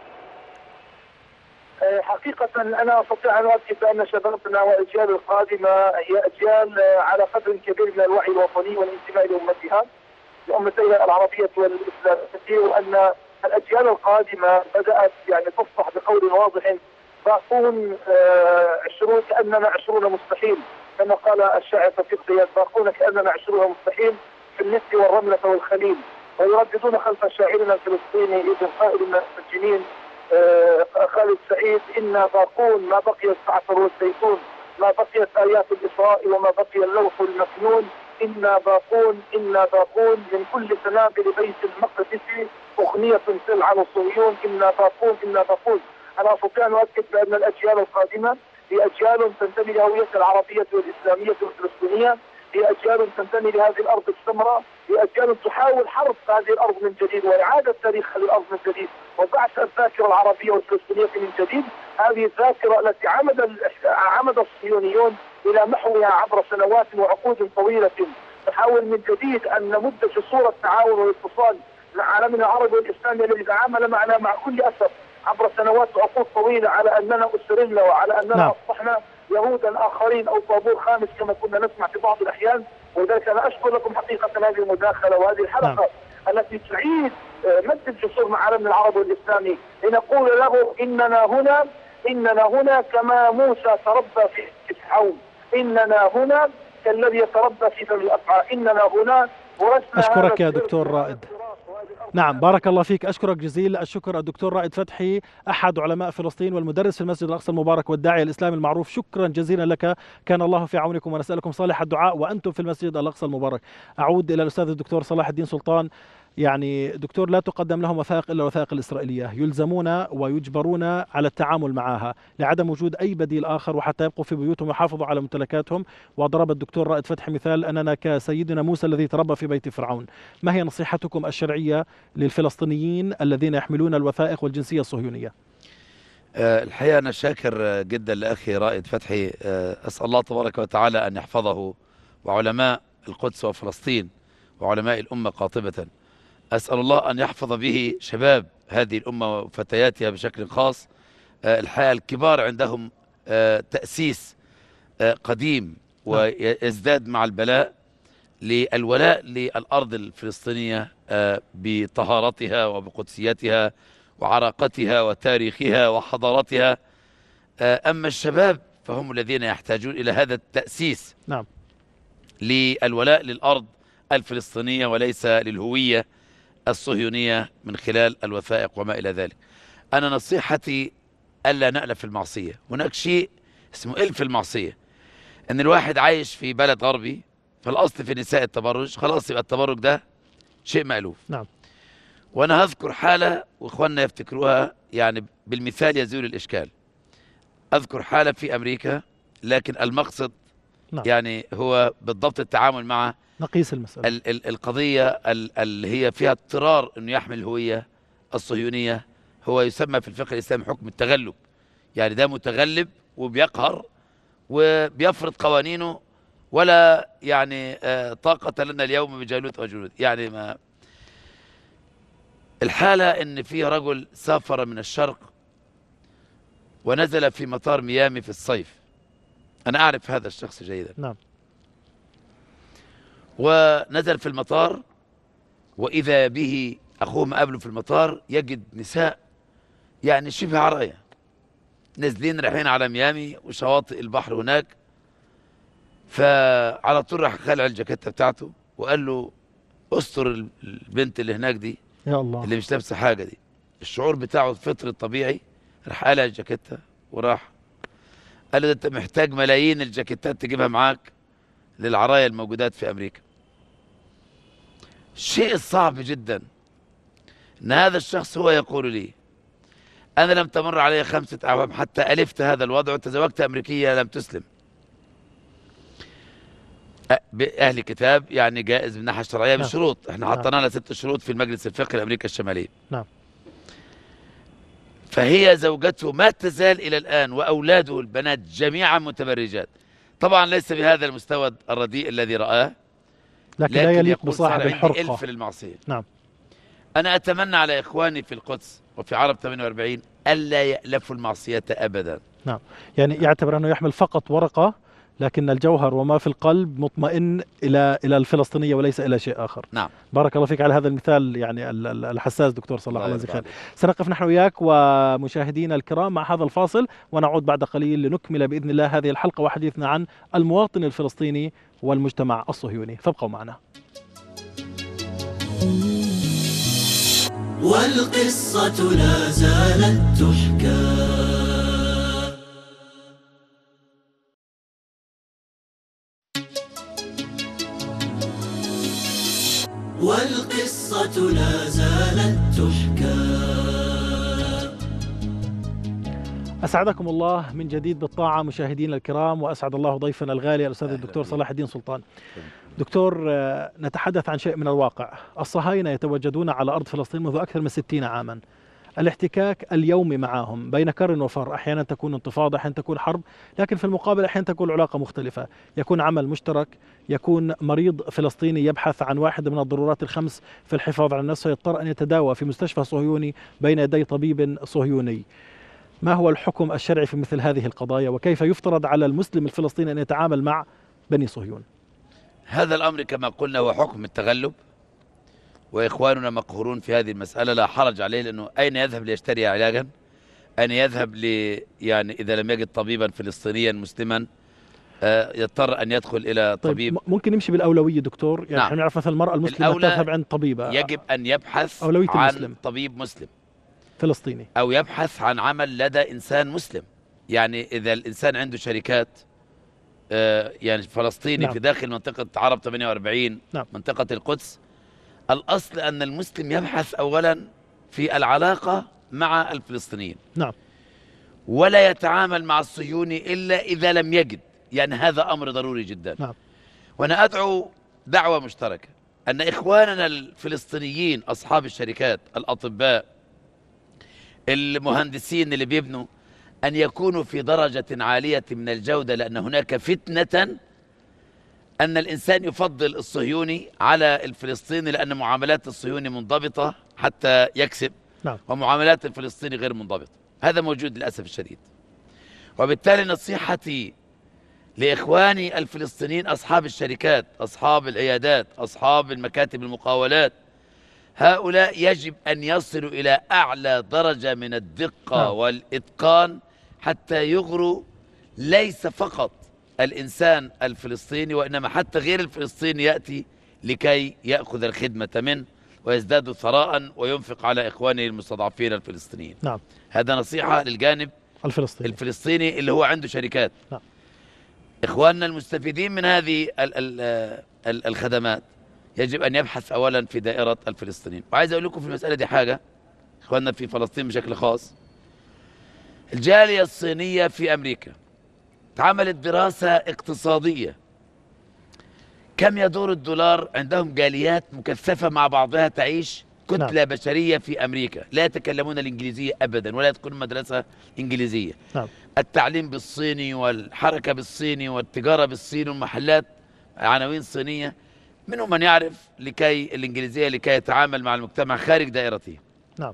حقيقة أنا أستطيع أن أؤكد بأن شبابنا والأجيال القادمة هي أجيال على قدر كبير من الوعي الوطني والانتماء لأمتيها العربية والإسلامية، وأن الأجيال القادمة بدأت يعني تصبح بقول واضح باقون 20 كأننا 20 مستحيل، كما قال الشاعر توفيق زياد، باقون كأننا 20 مستحيل في النسل والرملة والخليل، ويرددون خلف شاعرنا الفلسطيني ابن قائد من المسجنين خالد سعيد: إنا باقون ما بقي الزعتر والزيتون، ما بقيت آيات الإسراء وما بقي اللوح المكنون، إنا باقون من كل سنابل بيت المقدس أغنية تلعن الصهيون، إنا باقون. أنا أستطيع أن أؤكد بأن الأجيال القادمة هي أجيال تنتمي لهوية العربية والإسلامية والفلسطينية، هي أجيال تنتمي لهذه الأرض السمراء، هي أجيال تحاول حرف هذه الأرض من جديد وإعادة تاريخها للأرض من جديد وبعث الذاكرة العربية والفلسطينية من جديد. هذه الذاكرة التي عمد الصهيونيون إلى محوها عبر سنوات وعقود طويلة، نحاول من جديد أن نمد جسور التعاون والاتصال مع عالمنا العربي والإسلامي الذي تعامل معنا مع كل أسف عبر سنوات وعقود طويلة على أننا أسرنا وعلى أننا أصبحنا يهودا آخرين أو طابور خامس كما كنا نسمع في بعض الأحيان. ولذلك أنا أشكر لكم حقيقة هذه المداخلة وهذه الحلقة التي تعيد مد الجسور مع عالمنا العربي والإسلامي لنقول له إننا هنا كما موسى تربى في فرعون، إننا هنا كالذي يتربى في فم الأفعى، إننا هنا ورثنا. أشكرك يا دكتور رائد. نعم، بارك الله فيك، أشكرك جزيل الشكر الدكتور رائد فتحي، أحد علماء فلسطين والمدرس في المسجد الأقصى المبارك والداعية الإسلامي المعروف. شكرا جزيلا لك، كان الله في عونكم، ونسألكم صالح الدعاء وأنتم في المسجد الأقصى المبارك. أعود إلى الأستاذ الدكتور صلاح الدين سلطان. يعني دكتور، لا تقدم لهم وثائق إلا الوثائق الإسرائيلية، يلزمون ويجبرون على التعامل معها لعدم وجود أي بديل آخر، وحتى يبقوا في بيوتهم ويحافظوا على ممتلكاتهم. وضرب الدكتور رائد فتحي مثال أننا كسيدنا موسى الذي تربى في بيت فرعون. ما هي نصيحتكم الشرعية للفلسطينيين الذين يحملون الوثائق والجنسية الصهيونية؟ الحقيقة أنا شاكر جدا لأخي رائد فتحي، أسأل الله تبارك وتعالى أن يحفظه وعلماء القدس وفلسطين وعلماء الأمة قاطبة. أسأل الله أن يحفظ به شباب هذه الأمة وفتياتها بشكل خاص. الحقيقة الكبار عندهم تأسيس قديم ويزداد مع البلاء للولاء للأرض الفلسطينية بطهارتها وبقدسيتها وعراقتها وتاريخها وحضارتها. أما الشباب فهم الذين يحتاجون إلى هذا التأسيس للولاء للأرض الفلسطينية وليس للهوية الصهيونية من خلال الوثائق وما إلى ذلك. أنا نصيحتي ألا نألف المعصية. هناك شيء اسمه ألف المعصية، أن الواحد عايش في بلد غربي، فالأصل في نساء التبرج، خلاص يبقى التبرج ده شيء مألوف. نعم. وأنا هذكر حالة وإخواننا يفتكروها يعني بالمثال يزول الإشكال. أذكر حالة في أمريكا، لكن المقصد نعم. يعني هو بالضبط التعامل مع نقيس المسألة. القضية اللي هي فيها اضطرار أنه يحمل الهوية الصهيونية. هو يسمى في الفقه الإسلامي حكم التغلب، يعني ده متغلب وبيقهر وبيفرض قوانينه، ولا يعني طاقة لنا اليوم بجالوت وجنود. يعني ما الحالة ان في رجل سافر من الشرق ونزل في مطار ميامي في الصيف. انا اعرف هذا الشخص جيدا. نعم. ونزل في المطار، واذا به اخوه مقابله في المطار يجد نساء يعني شبه عرايا نازلين رايحين على ميامي وشواطئ البحر هناك. فعلى طول راح خلع الجاكيته بتاعته وقال له استر البنت اللي هناك دي، يا الله، اللي مش لابسه حاجه دي. الشعور بتاعه الفطري الطبيعي، راح قلع الجاكيته وراح قال له ده انت محتاج ملايين الجاكيتات تجيبها معاك للعرايا الموجودات في امريكا. الشيء الصعب جدا ان هذا الشخص هو يقول لي انا لم تمر علي 5 أعوام حتى الفت هذا الوضع وتزوجت امريكيه لم تسلم. اهل كتاب يعني جائز من الناحيه الشرعيه بشروط، احنا حطينا لها 6 شروط في المجلس الفقهي لامريكا الشماليه. نعم. فهي زوجته ما تزال الى الان واولاده البنات جميعا متبرجات. طبعا ليس بهذا المستوى الرديء الذي رآه، لكن لا يليق بصاحب عندي الحرقه. ألف للمعصيه. نعم. انا اتمنى على اخواني في القدس وفي عرب 48 الا يألفوا المعصيه ابدا. نعم، يعني يعتبر انه يحمل فقط ورقه، لكن الجوهر وما في القلب مطمئن الى الفلسطينيه وليس الى شيء اخر. نعم. بارك الله فيك على هذا المثال يعني الحساس دكتور صلاح. الله يجزيك خير. سنقف نحن وياك ومشاهدينا الكرام مع هذا الفاصل، ونعود بعد قليل لنكمل باذن الله هذه الحلقه وحديثنا عن المواطن الفلسطيني والمجتمع الصهيوني، فابقوا معنا. والقصة لا زالت تحكى. والقصة لا زالت تحكى. أسعدكم الله من جديد بالطاعة مشاهدينا الكرام، وأسعد الله ضيفنا الغالي الأستاذ الدكتور صلاح الدين سلطان. دكتور، نتحدث عن شيء من الواقع. الصهاينة يتواجدون على أرض فلسطين منذ أكثر من 60 عاما. الاحتكاك اليومي معهم بين كر وفر، أحيانا تكون انتفاضة، أحيانا تكون حرب، لكن في المقابل أحيانا تكون علاقة مختلفة، يكون عمل مشترك، يكون مريض فلسطيني يبحث عن واحدة من الضرورات الخمس في الحفاظ على النفس، فيضطر أن يتداوى في مستشفى صهيوني بين يدي طبيب صهيوني. ما هو الحكم الشرعي في مثل هذه القضايا، وكيف يفترض على المسلم الفلسطيني أن يتعامل مع بني صهيون؟ هذا الأمر كما قلنا هو حكم التغلب، وإخواننا مقهورون في هذه المسألة، لا حرج عليه، لأنه أين يذهب ليشتري علاجا؟ أين يذهب يعني إذا لم يجد طبيبا فلسطينيا مسلما يضطر أن يدخل إلى طبيب. ممكن نمشي بالأولوية دكتور، يعني نحن نعرف مثلا المرأة المسلمة تذهب عند طبيبة، يجب أن يبحث عن طبيب مسلم فلسطيني، أو يبحث عن عمل لدى إنسان مسلم. يعني إذا الإنسان عنده شركات يعني فلسطيني في داخل منطقة عرب 48 منطقة القدس، الأصل أن المسلم يبحث أولا في العلاقة مع الفلسطينيين، ولا يتعامل مع الصهيوني إلا إذا لم يجد. يعني هذا أمر ضروري جدا. وأنا أدعو دعوة مشتركة أن إخواننا الفلسطينيين أصحاب الشركات، الأطباء، المهندسين اللي بيبنوا، أن يكونوا في درجة عالية من الجودة، لأن هناك فتنة أن الإنسان يفضل الصهيوني على الفلسطيني، لأن معاملات الصهيوني منضبطة حتى يكسب، ومعاملات الفلسطيني غير منضبطة. هذا موجود للأسف الشديد. وبالتالي نصيحتي لإخواني الفلسطينيين أصحاب الشركات، أصحاب العيادات، أصحاب المكاتب المقاولات، هؤلاء يجب أن يصلوا إلى أعلى درجة من الدقة والإتقان حتى يغروا ليس فقط الإنسان الفلسطيني، وإنما حتى غير الفلسطيني يأتي لكي يأخذ الخدمة منه. ويزداد ثراء وينفق على إخوانه المستضعفين الفلسطينيين. نعم. هذا نصيحة للجانب الفلسطيني اللي هو عنده شركات. نعم. إخواننا المستفيدين من هذه الخدمات يجب أن يبحث أولا في دائرة الفلسطينيين. وعايز أقول لكم في المسألة دي حاجة، إخواننا في فلسطين بشكل خاص، الجالية الصينية في أمريكا عملت دراسة اقتصادية كم يدور الدولار. عندهم جاليات مكثفة مع بعضها تعيش كتلة نعم. بشرية في أمريكا، لا يتكلمون الإنجليزية أبدا ولا يدخلون مدرسة إنجليزية. نعم. التعليم بالصيني والحركة بالصيني والتجارة بالصيني والمحلات عناوين صينية. منهم من يعرف الإنجليزية لكي يتعامل مع المجتمع خارج دائرته. نعم.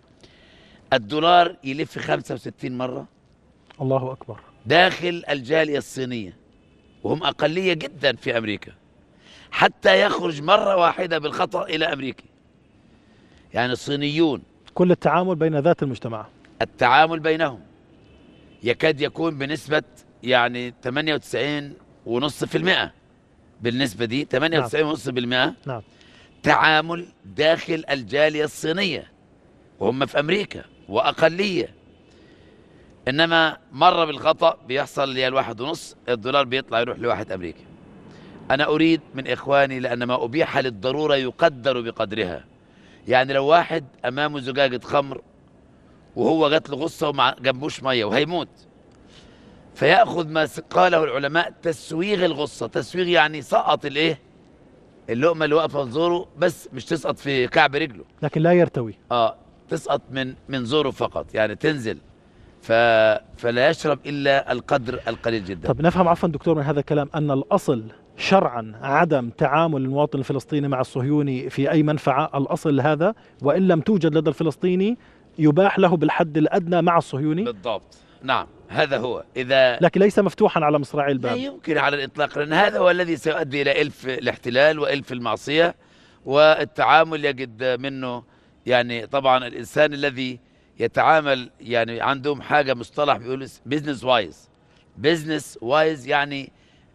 الدولار يلف 65 مرة الله أكبر داخل الجالية الصينية، وهم أقلية جدا في أمريكا، حتى يخرج مرة واحدة بالخطأ إلى أمريكا. يعني الصينيون كل التعامل بين ذات المجتمع، التعامل بينهم يكاد يكون بنسبة يعني 98.5%. بالنسبة دي 98.5% نعم. تعامل داخل الجالية الصينية وهم في أمريكا وأقلية. إنما مرة بالخطأ بيحصل لي 1.5 الدولار بيطلع يروح لواحد أمريكي. أنا أريد من إخواني، لأن ما أبيح للضرورة يقدر بقدرها. يعني لو واحد أمامه زجاجة خمر وهو جات له غصة وما جنبوش مية وهيموت، فيأخذ ما قاله العلماء تسويغ الغصة. تسويغ يعني سقط الإيه؟ اللقمة اللي واقفة في زوره، بس مش تسقط في كعب رجله، لكن لا يرتوي. تسقط من زوره فقط، يعني تنزل. فلا يشرب إلا القدر القليل جدا. طب نفهم عفوا دكتور من هذا الكلام أن الأصل شرعا عدم تعامل المواطن الفلسطيني مع الصهيوني في أي منفعة، الأصل هذا، وإن لم توجد لدى الفلسطيني يباح له بالحد الأدنى مع الصهيوني. بالضبط، نعم، هذا هو. لكن ليس مفتوحا على مصراعي الباب. لا يمكن على الإطلاق، لأن هذا هو الذي سيؤدي إلى إلف الاحتلال وإلف المعصية، والتعامل يجد منه. يعني طبعا الإنسان الذي يتعامل، يعني عندهم حاجة مصطلح بيقولوا بيزنس وايز، يعني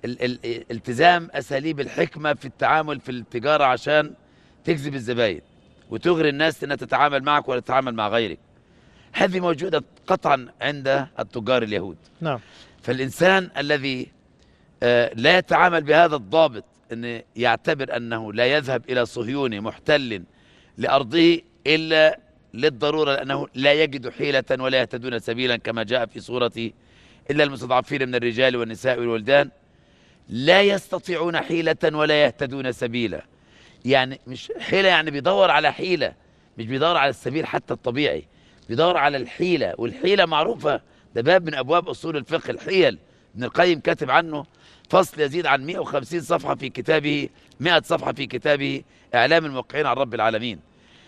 التزام أساليب الحكمة في التعامل في التجارة عشان تجذب الزباين وتغري الناس أنها تتعامل معك ولا تتعامل مع غيرك. هذه موجودة قطعا عند التجار اليهود. نعم. فالإنسان الذي لا يتعامل بهذا الضابط، أن يعتبر أنه لا يذهب إلى صهيوني محتل لأرضه إلا للضرورة، لأنه لا يجد حيلة ولا يهتدون سبيلا، كما جاء في سورة إلا المستضعفين من الرجال والنساء والولدان لا يستطيعون حيلة ولا يهتدون سبيلا. يعني مش حيلة، يعني بيدور على حيلة، مش بيدور على السبيل حتى الطبيعي، بيدور على الحيلة. والحيلة معروفة، ده باب من أبواب أصول الفقه، الحيل. ابن القيم كاتب عنه فصل يزيد عن 150 صفحة في كتابه، 100 صفحة في كتابه إعلام الموقعين عن رب العالمين.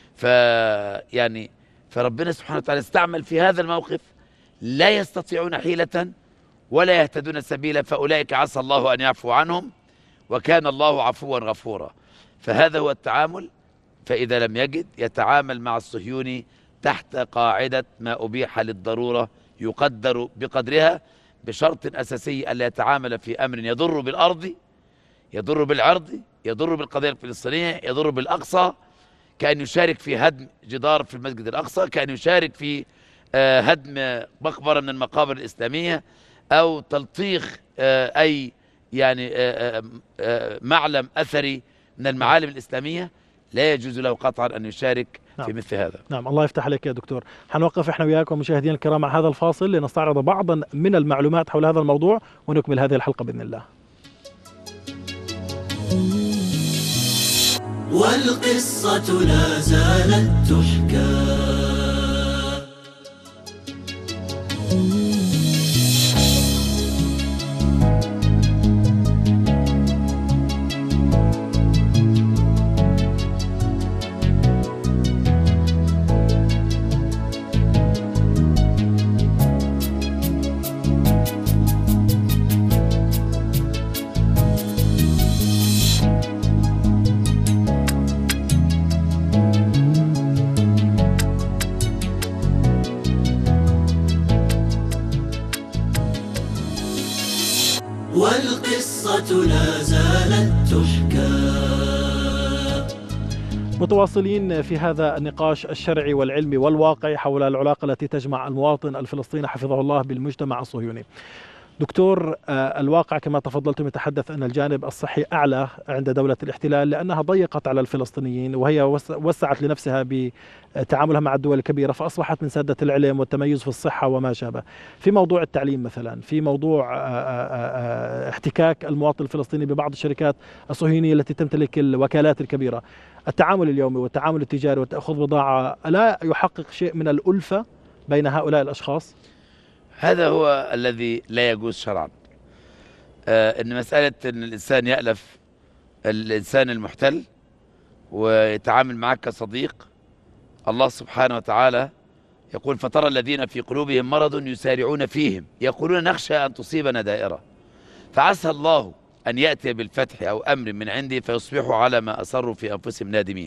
فربنا سبحانه وتعالى استعمل في هذا الموقف لا يستطيعون حيلة ولا يهتدون سبيلا، فأولئك عسى الله أن يعفو عنهم وكان الله عفوا غفورا. فهذا هو التعامل. فإذا لم يجد يتعامل مع الصهيوني تحت قاعدة ما أبيح للضرورة يقدر بقدرها، بشرط أساسي ألا يتعامل في أمر يضر بالأرض، يضر بالعرض، يضر بالقضية الفلسطينية، يضر بالأقصى، كأن يشارك في هدم جدار في المسجد الأقصى، كأن يشارك في هدم مقبرة من المقابر الإسلامية، أو تلطيخ أي يعني معلم أثري من المعالم الإسلامية. لا يجوز له قطعا أن يشارك في مثل هذا. نعم، الله يفتح عليك يا دكتور. حنوقف احنا وياكم مشاهدينا الكرام مع هذا الفاصل لنستعرض بعضا من المعلومات حول هذا الموضوع ونكمل هذه الحلقة بإذن الله. والقصة لا زالت تحكى. والقصة لا زالت تحكى. متواصلين في هذا النقاش الشرعي والعلمي والواقعي حول العلاقة التي تجمع المواطن الفلسطيني حفظه الله بالمجتمع الصهيوني. دكتور، الواقع كما تفضلتم يتحدث أن الجانب الصحي أعلى عند دولة الاحتلال لأنها ضيقت على الفلسطينيين وهي وسعت لنفسها بتعاملها مع الدول الكبيرة فأصبحت من سادة العلم والتميز في الصحة وما شابه. في موضوع التعليم مثلا، في موضوع احتكاك المواطن الفلسطيني ببعض الشركات الصهيونية التي تمتلك الوكالات الكبيرة، التعامل اليومي والتعامل التجاري وتأخذ بضاعة، لا يحقق شيء من الألفة بين هؤلاء الأشخاص؟ هذا هو الذي لا يجوز شرعا. ان مسألة ان الانسان يألف الانسان المحتل ويتعامل معك كصديق، الله سبحانه وتعالى يقول: فترى الذين في قلوبهم مرض يسارعون فيهم يقولون نخشى ان تصيبنا دائرة، فعسى الله ان يأتي بالفتح او امر من عنده فيصبحوا على ما اسروا في انفسهم نادمين.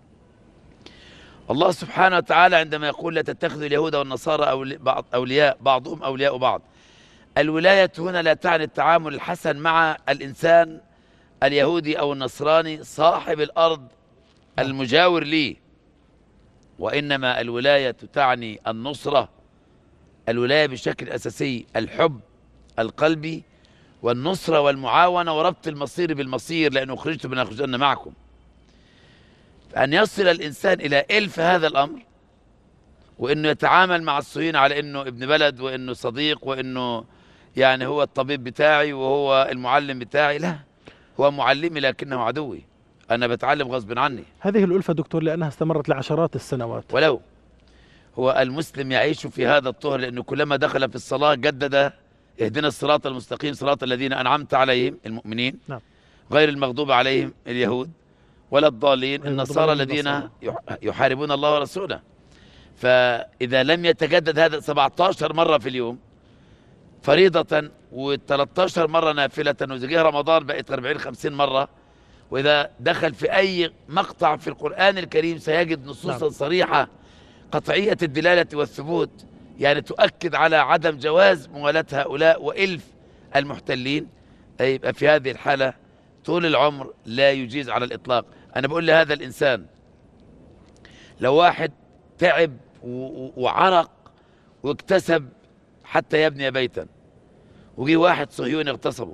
الله سبحانه وتعالى عندما يقول: لا تتخذوا اليهود والنصارى أولياء بعضهم أولياء بعض، الولاية هنا لا تعني التعامل الحسن مع الإنسان اليهودي أو النصراني صاحب الأرض المجاور لي، وإنما الولاية تعني النصرة، الولاية بشكل أساسي الحب القلبي والنصرة والمعاونة وربط المصير بالمصير، لأنه خرجتم من أخرجن معكم. أن يصل الإنسان إلى إلف هذا الأمر، وإنه يتعامل مع الصهيون على إنه ابن بلد وإنه صديق وإنه يعني هو الطبيب بتاعي وهو المعلم بتاعي، لا، هو معلمي لكنه عدوي، أنا بتعلم غصب عني. هذه الألفة دكتور لأنها استمرت لعشرات السنوات. ولو هو المسلم يعيش في هذا الطهر، لأنه كلما دخل في الصلاة جدد: اهدنا الصراط المستقيم صراط الذين أنعمت عليهم المؤمنين، نعم، غير المغضوب عليهم اليهود ولا الضالين النصارى الذين يحاربون الله ورسوله. فإذا لم يتجدد هذا 17 مرة في اليوم فريضة و13 مرة نافلة، وزي رمضان بقت 40-50 مرة، وإذا دخل في أي مقطع في القرآن الكريم سيجد نصوصا صريحة قطعية الدلالة والثبوت، يعني تؤكد على عدم جواز موالاة هؤلاء وإلف المحتلين. يبقى في هذه الحالة طول العمر لا يجيز على الإطلاق. أنا بقول لهذا الإنسان: لو واحد تعب وعرق واكتسب حتى يبني بيتا وجي واحد صهيوني اغتصبه،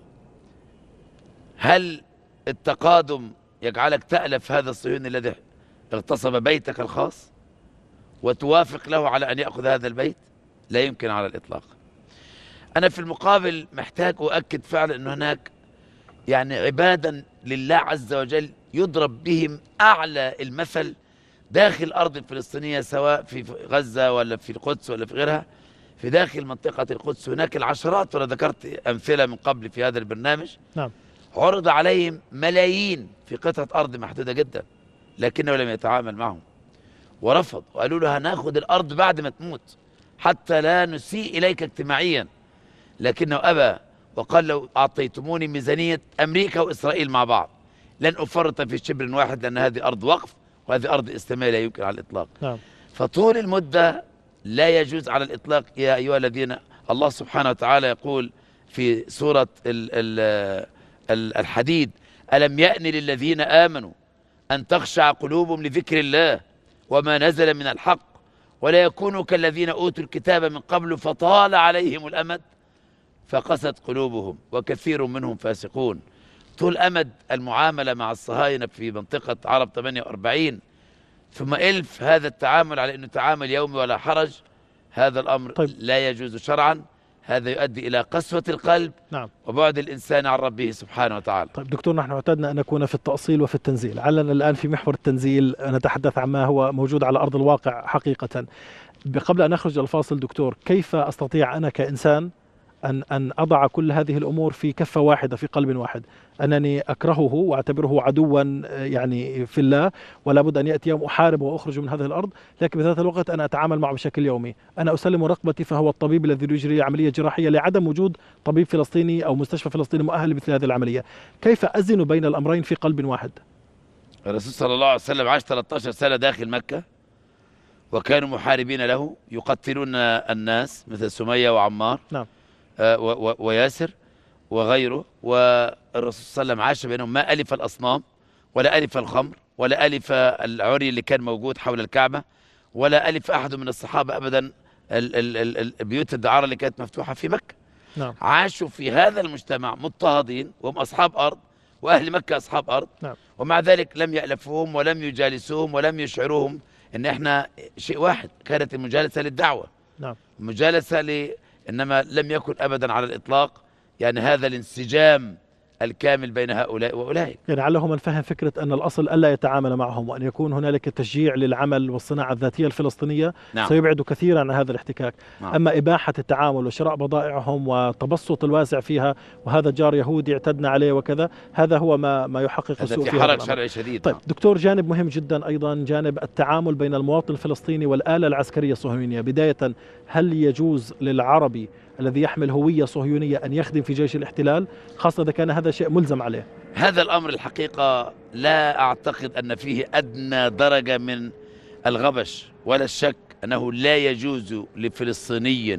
هل التقادم يجعلك تألف هذا الصهيوني الذي اغتصب بيتك الخاص وتوافق له على أن يأخذ هذا البيت؟ لا يمكن على الإطلاق. أنا في المقابل محتاج أؤكد فعلا أن هناك يعني عبادا لله عز وجل يضرب بهم أعلى المثل داخل الأرض الفلسطينية، سواء في غزة ولا في القدس ولا في غيرها. في داخل منطقة القدس هناك العشرات، وأنا ذكرت أمثلة من قبل في هذا البرنامج. نعم. عرض عليهم ملايين في قطعة أرض محدودة جدا، لكنه لم يتعامل معهم ورفض، وقالوا له: هناخد الأرض بعد ما تموت حتى لا نسيء إليك اجتماعيا، لكنه أبى وقال: لو أعطيتموني ميزانية أمريكا وإسرائيل مع بعض لن أفرط في شبر واحد، لأن هذه أرض وقف وهذه أرض إسلامية لا يمكن على الإطلاق. نعم. فطول المدة لا يجوز على الإطلاق. يا أيها الذين، الله سبحانه وتعالى يقول في سورة الحديد: ألم يأن للذين آمنوا أن تخشع قلوبهم لذكر الله وما نزل من الحق ولا يكونوا كالذين أوتوا الكتاب من قبل فطال عليهم الأمد فقست قلوبهم وكثير منهم فاسقون. طول أمد المعاملة مع الصهاينة في منطقة عرب 48، ثم إلف هذا التعامل على أنه تعامل يومي ولا حرج، هذا الأمر لا يجوز شرعا. هذا يؤدي إلى قسوة القلب. نعم. وبعد الإنسان عن ربه سبحانه وتعالى. طيب دكتور، نحن اعتدنا أن نكون في التأصيل وفي التنزيل، علنا الآن في محور التنزيل نتحدث عن ما هو موجود على أرض الواقع حقيقة. قبل أن نخرج الفاصل دكتور، كيف أستطيع أنا كإنسان أن أضع كل هذه الأمور في كفة واحدة، في قلب واحد، أنني أكرهه وأعتبره عدوا يعني في الله، ولا بد أن يأتي يوم أحارب وأخرج من هذه الأرض، لكن بذات الوقت أنا أتعامل معه بشكل يومي، أنا أسلم رقبتي فهو الطبيب الذي يجري عملية جراحية لعدم وجود طبيب فلسطيني أو مستشفى فلسطيني مؤهل لمثل هذه العملية. كيف أزن بين الأمرين في قلب واحد؟ الرسول صلى الله عليه وسلم عاش 13 سنة داخل مكة، وكانوا محاربين له يقتلون الناس مثل سمية وعمار. نعم. وياسر وغيره، والرسول صلى الله عليه وسلم عاش بينهم، ما ألف الأصنام ولا ألف الخمر ولا ألف العري اللي كان موجود حول الكعبة، ولا ألف أحد من الصحابة أبدا بيوت الدعارة اللي كانت مفتوحة في مكة. نعم. عاشوا في هذا المجتمع مضطهدين وهم أصحاب أرض، وأهل مكة أصحاب أرض. نعم. ومع ذلك لم يألفوهم ولم يجالسوهم ولم يشعروهم إن إحنا شيء واحد. كانت المجالسة للدعوة، نعم، مجالسة إنما لم يكن أبدا على الإطلاق يعني هذا الانسجام الكامل بين هؤلاء وأولئك. يعني علهم الفهم فكرة أن الأصل ألا يتعامل معهم، وأن يكون هنالك تشجيع للعمل والصناعة الذاتية الفلسطينية. نعم. سيبعد كثيرا عن هذا الاحتكاك. نعم. أما إباحة التعامل وشراء بضائعهم والتبسط الواسع فيها، وهذا جار يهودي اعتدنا عليه وكذا، هذا هو ما يحقق السوء هذا في في حرج هذا شرعي شديد. طيب نعم. دكتور، جانب مهم جدا أيضا جانب التعامل بين المواطن الفلسطيني والآلة العسكرية الصهيونية. بداية، هل يجوز للعربي الذي يحمل هوية صهيونية أن يخدم في جيش الاحتلال، خاصة إذا كان هذا شيء ملزم عليه؟ هذا الأمر الحقيقة لا أعتقد أن فيه أدنى درجة من الغبش ولا الشك أنه لا يجوز لفلسطيني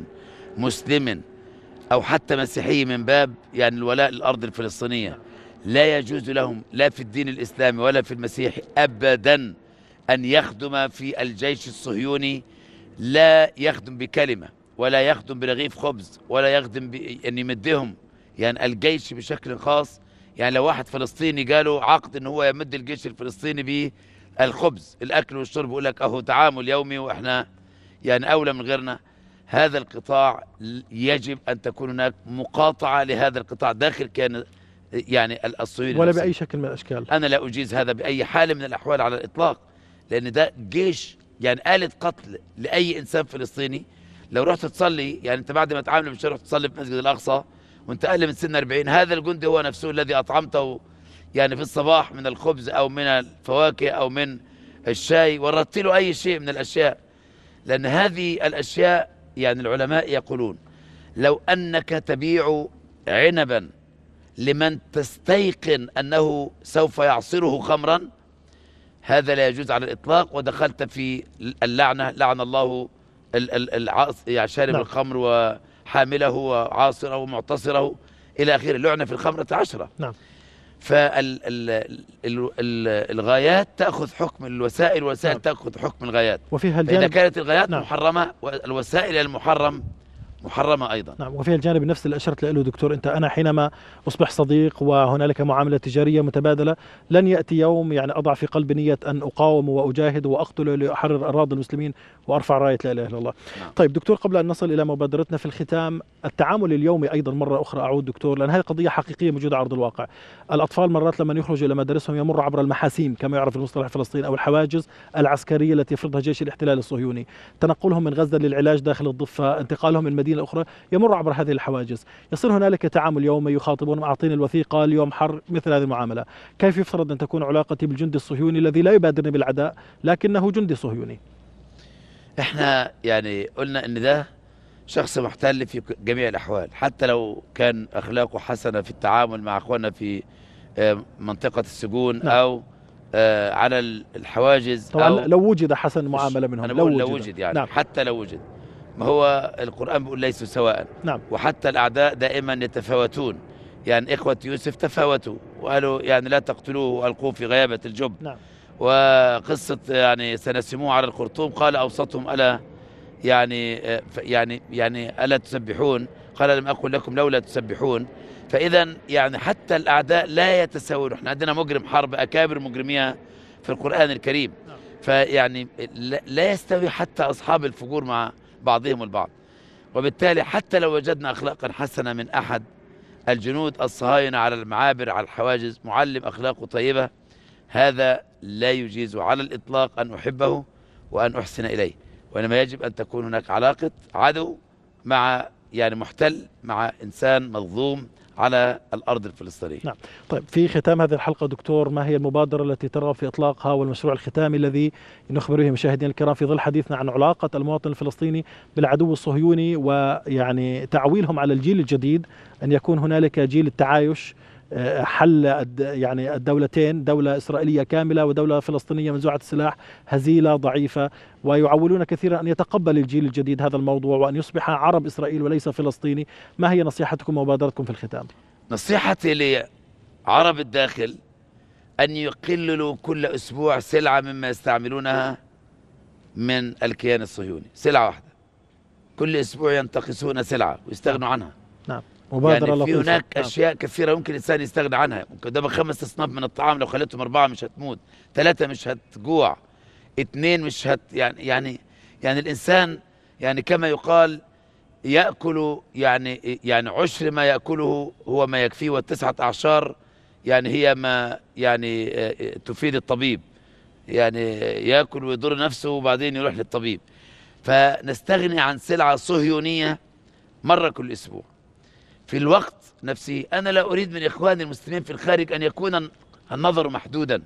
مسلم أو حتى مسيحي من باب يعني الولاء للأرض الفلسطينية، لا يجوز لهم لا في الدين الإسلامي ولا في المسيحي أبدا أن يخدم في الجيش الصهيوني. لا يخدم بكلمة ولا يخدم برغيف خبز ولا يخدم أن يمدهم يعني الجيش بشكل خاص. يعني لو واحد فلسطيني قالوا عقد ان هو يمد الجيش الفلسطيني بالخبز الاكل والشرب، يقول لك اهو تعامل يومي واحنا يعني اولى من غيرنا. هذا القطاع يجب ان تكون هناك مقاطعه لهذا القطاع داخل كان يعني الصهيوني ولا باي شكل من الاشكال. انا لا اجيز هذا باي حال من الاحوال على الاطلاق، لان ده جيش يعني آلة قتل لاي انسان فلسطيني. لو رحت تصلي يعني انت بعد ما تعامل مش رحت تصلي في مسجد الاقصى وانت اقل من سن 40، هذا الجندي هو نفسه الذي اطعمته يعني في الصباح من الخبز او من الفواكه او من الشاي، وردت له اي شيء من الاشياء. لان هذه الاشياء يعني العلماء يقولون لو انك تبيع عنبا لمن تستيقن انه سوف يعصره خمرا، هذا لا يجوز على الاطلاق، ودخلت في اللعنه، لعن الله يعني شارب نعم. الخمر وحامله وعاصره ومعتصره الى اخره، لعنه في الخمرة 10. نعم. فالغايات تاخذ حكم الوسائل، والوسائل نعم. تاخذ حكم الغايات. وفيها إذا الجانب كانت الغايات نعم. محرمه والوسائل المحرم محرمه ايضا. نعم. وفيها الجانب النفسي اللي اشرت له دكتور، انا حينما اصبح صديق وهنالك معامله تجاريه متبادله، لن ياتي يوم يعني اضع في قلبي نيه ان اقاوم واجاهد واقتله لاحرر اراضي المسلمين وارفع رايه لا اله الا الله. نعم. طيب دكتور، قبل ان نصل الى مبادرتنا في الختام، التعامل اليومي ايضا مره اخرى اعود دكتور، لان هذه قضيه حقيقيه موجوده على ارض الواقع. الاطفال مرات لما يخرجوا الى مدارسهم يمر عبر المحاسيم كما يعرف المصطلح الفلسطيني، او الحواجز العسكريه التي يفرضها جيش الاحتلال الصهيوني. تنقلهم من غزه للعلاج داخل الضفه، انتقالهم من مدينه اخرى، يمر عبر هذه الحواجز. يصير هنالك تعامل يومي، يخاطبون اعطيني الوثيقه اليوم حر، مثل هذه المعامله. كيف يفترض ان تكون علاقتي بالجندي الصهيوني الذي لا يبادرني بالعداء لكنه جندي صهيوني؟ احنا يعني قلنا ان ده شخص محتل في جميع الاحوال، حتى لو كان اخلاقه حسنه في التعامل مع اخواننا في منطقه السجون. نعم. او على الحواجز. طبعا أو لو وجد حسن معامله منهم، أنا لو وجد يعني. نعم. حتى لو وجد، ما هو القرآن بيقول ليسوا سواء. نعم. وحتى الأعداء دائما يتفاوتون، يعني إخوة يوسف تفاوتوا وقالوا يعني لا تقتلوه وألقوه في غيابة الجب. نعم. وقصة يعني سنسموه على الخرطوم، قال أوسطهم ألا يعني ألا تسبحون، قال لم أقل لكم لولا تسبحون. فإذا يعني حتى الأعداء لا يتساوون. احنا عندنا مجرم حرب أكابر مجرميها في القرآن الكريم. نعم. فيعني لا يستوي حتى أصحاب الفجور مع بعضهم البعض. وبالتالي حتى لو وجدنا أخلاقا حسنة من أحد الجنود الصهاينة على المعابر على الحواجز، معلم أخلاقه طيبة، هذا لا يجيز على الإطلاق أن أحبه وأن أحسن إليه، وإنما يجب أن تكون هناك علاقة عدو مع يعني محتل مع إنسان مظلوم على الأرض الفلسطينية. نعم. طيب في ختام هذه الحلقة دكتور، ما هي المبادرة التي ترغب في إطلاقها والمشروع الختامي الذي نخبر به مشاهدينا الكرام في ظل حديثنا عن علاقة المواطن الفلسطيني بالعدو الصهيوني، ويعني تعويلهم على الجيل الجديد أن يكون هنالك جيل التعايش، حل يعني الدولتين، دولة إسرائيلية كاملة ودولة فلسطينية منزوعة السلاح هزيلة ضعيفة، ويعولون كثيرا أن يتقبل الجيل الجديد هذا الموضوع وأن يصبح عرب إسرائيل وليس فلسطيني. ما هي نصيحتكم ومبادرتكم في الختام؟ نصيحتي لعرب الداخل أن يقللوا كل أسبوع سلعة مما يستعملونها من الكيان الصهيوني، سلعة واحدة كل أسبوع ينتقصون سلعة ويستغنوا عنها. نعم، مبادرة يعني في لطيفة. هناك أشياء كثيرة ممكن الإنسان يستغنى عنها. ممكن قدامك 5 أصناف من الطعام لو خليتهم 4 مش هتموت، 3 مش هتجوع، 2 مش يعني الإنسان يعني كما يقال يأكل يعني عشر ما يأكله هو ما يكفيه، و9 أعشار يعني هي ما يعني تفيد الطبيب، يعني يأكل ويضر نفسه وبعدين يروح للطبيب. فنستغني عن سلعة صهيونية مرة كل أسبوع. في الوقت نفسه أنا لا أريد من إخواني المسلمين في الخارج أن يكون النظر محدودا.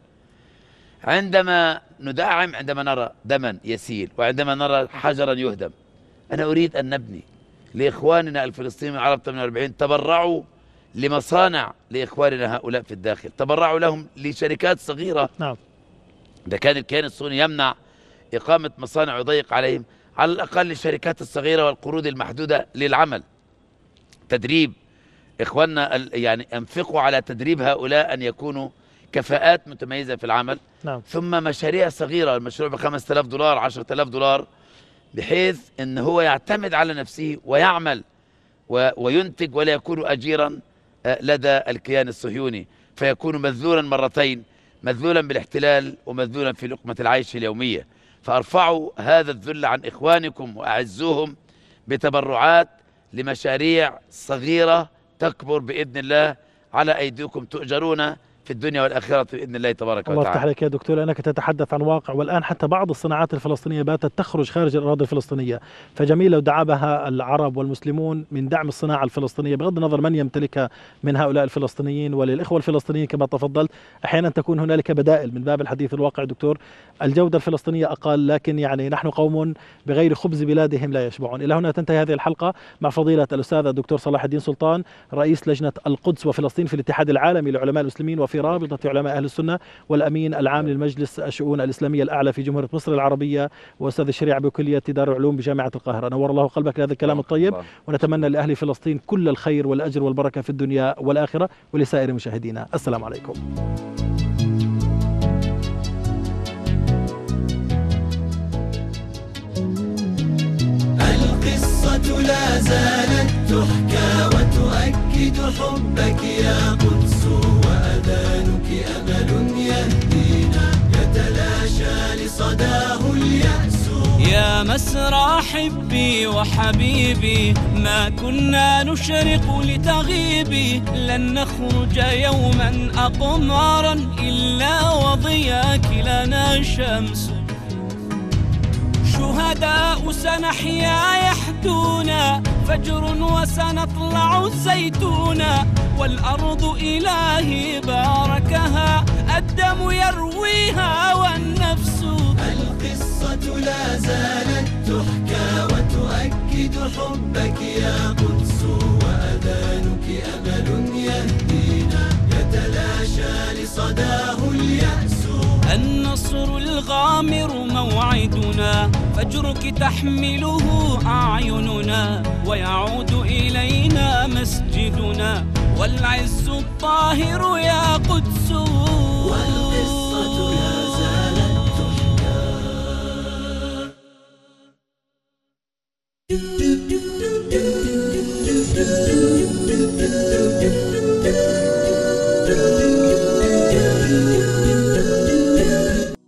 عندما ندعم، عندما نرى دما يسيل وعندما نرى حجرا يهدم، أنا أريد أن نبني لإخواننا الفلسطينيين العرب 48 تبرعوا لمصانع لإخواننا هؤلاء في الداخل، تبرعوا لهم لشركات صغيرة. نعم. إذا كان الكيان الصهيوني يمنع إقامة مصانع ويضيق عليهم، على الأقل الشركات الصغيرة والقروض المحدودة للعمل، تدريب إخواننا، يعني أنفقوا على تدريب هؤلاء أن يكونوا كفاءات متميزة في العمل. نعم. ثم مشاريع صغيرة، المشروع ب$5000 $10,000 بحيث أن هو يعتمد على نفسه ويعمل وينتج ولا يكون أجيرا لدى الكيان الصهيوني، فيكون مذلولا مرتين، مذلولا بالاحتلال ومذلولا في لقمة العيش اليومية. فارفعوا هذا الذل عن إخوانكم وأعزوهم بتبرعات لمشاريع صغيرة تكبر بإذن الله على أيديكم، تؤجرون في الدنيا والآخرة بإذن الله تبارك وتعالى. الله يفتح عليك يا دكتور، لأنك تتحدث عن واقع، والآن حتى بعض الصناعات الفلسطينية باتت تخرج خارج الأراضي الفلسطينية، فجميل لو دعا بها العرب والمسلمون من دعم الصناعة الفلسطينية بغض النظر من يمتلكها من هؤلاء الفلسطينيين. وللإخوة الفلسطينيين كما تفضلت أحيانا تكون هنالك بدائل من باب الحديث الواقع. دكتور، الجودة الفلسطينية أقل، لكن يعني نحن قوم بغير خبز بلادهم لا يشبعون. إلى هنا تنتهي هذه الحلقة مع فضيلة الأستاذ الدكتور صلاح الدين سلطان، رئيس لجنة القدس وفلسطين في الاتحاد العالمي لعلماء المسلمين وفي رابطة علماء أهل السنة، والأمين العام للمجلس الشؤون الإسلامية الأعلى في جمهورية مصر العربية، وأستاذ الشريعة بكلية دار العلوم بجامعة القاهرة. نور الله قلبك لهذا الكلام الطيب، ونتمنى لأهل فلسطين كل الخير والأجر والبركة في الدنيا والآخرة، ولسائر مشاهدينا السلام عليكم. القصة لا زالت تحكى وتؤكد حبك يا قدس، وأذانك أمل يهدينا يتلاشى لصداه اليأس. يا مسرى حبي وحبيبي، ما كنا نشرق لتغيبي، لن نخرج يوما أقمارا إلا وضياك لنا شمس. شهداء سنحيا يحدونا، فجر وسنطلع زيتونا، والأرض إلهي باركها، الدم يرويها والنفس. القصة لا زالت تحكى وتؤكد حبك يا قدس، وأذانك أمل يهدينا يتلاشى لصداه اليأس. النصر الغامر موعدنا، فجرك تحمله أعيننا، ويعود إلينا مسجدنا، والعز الطاهر يا قدس. والقصة لا زالت تحكى.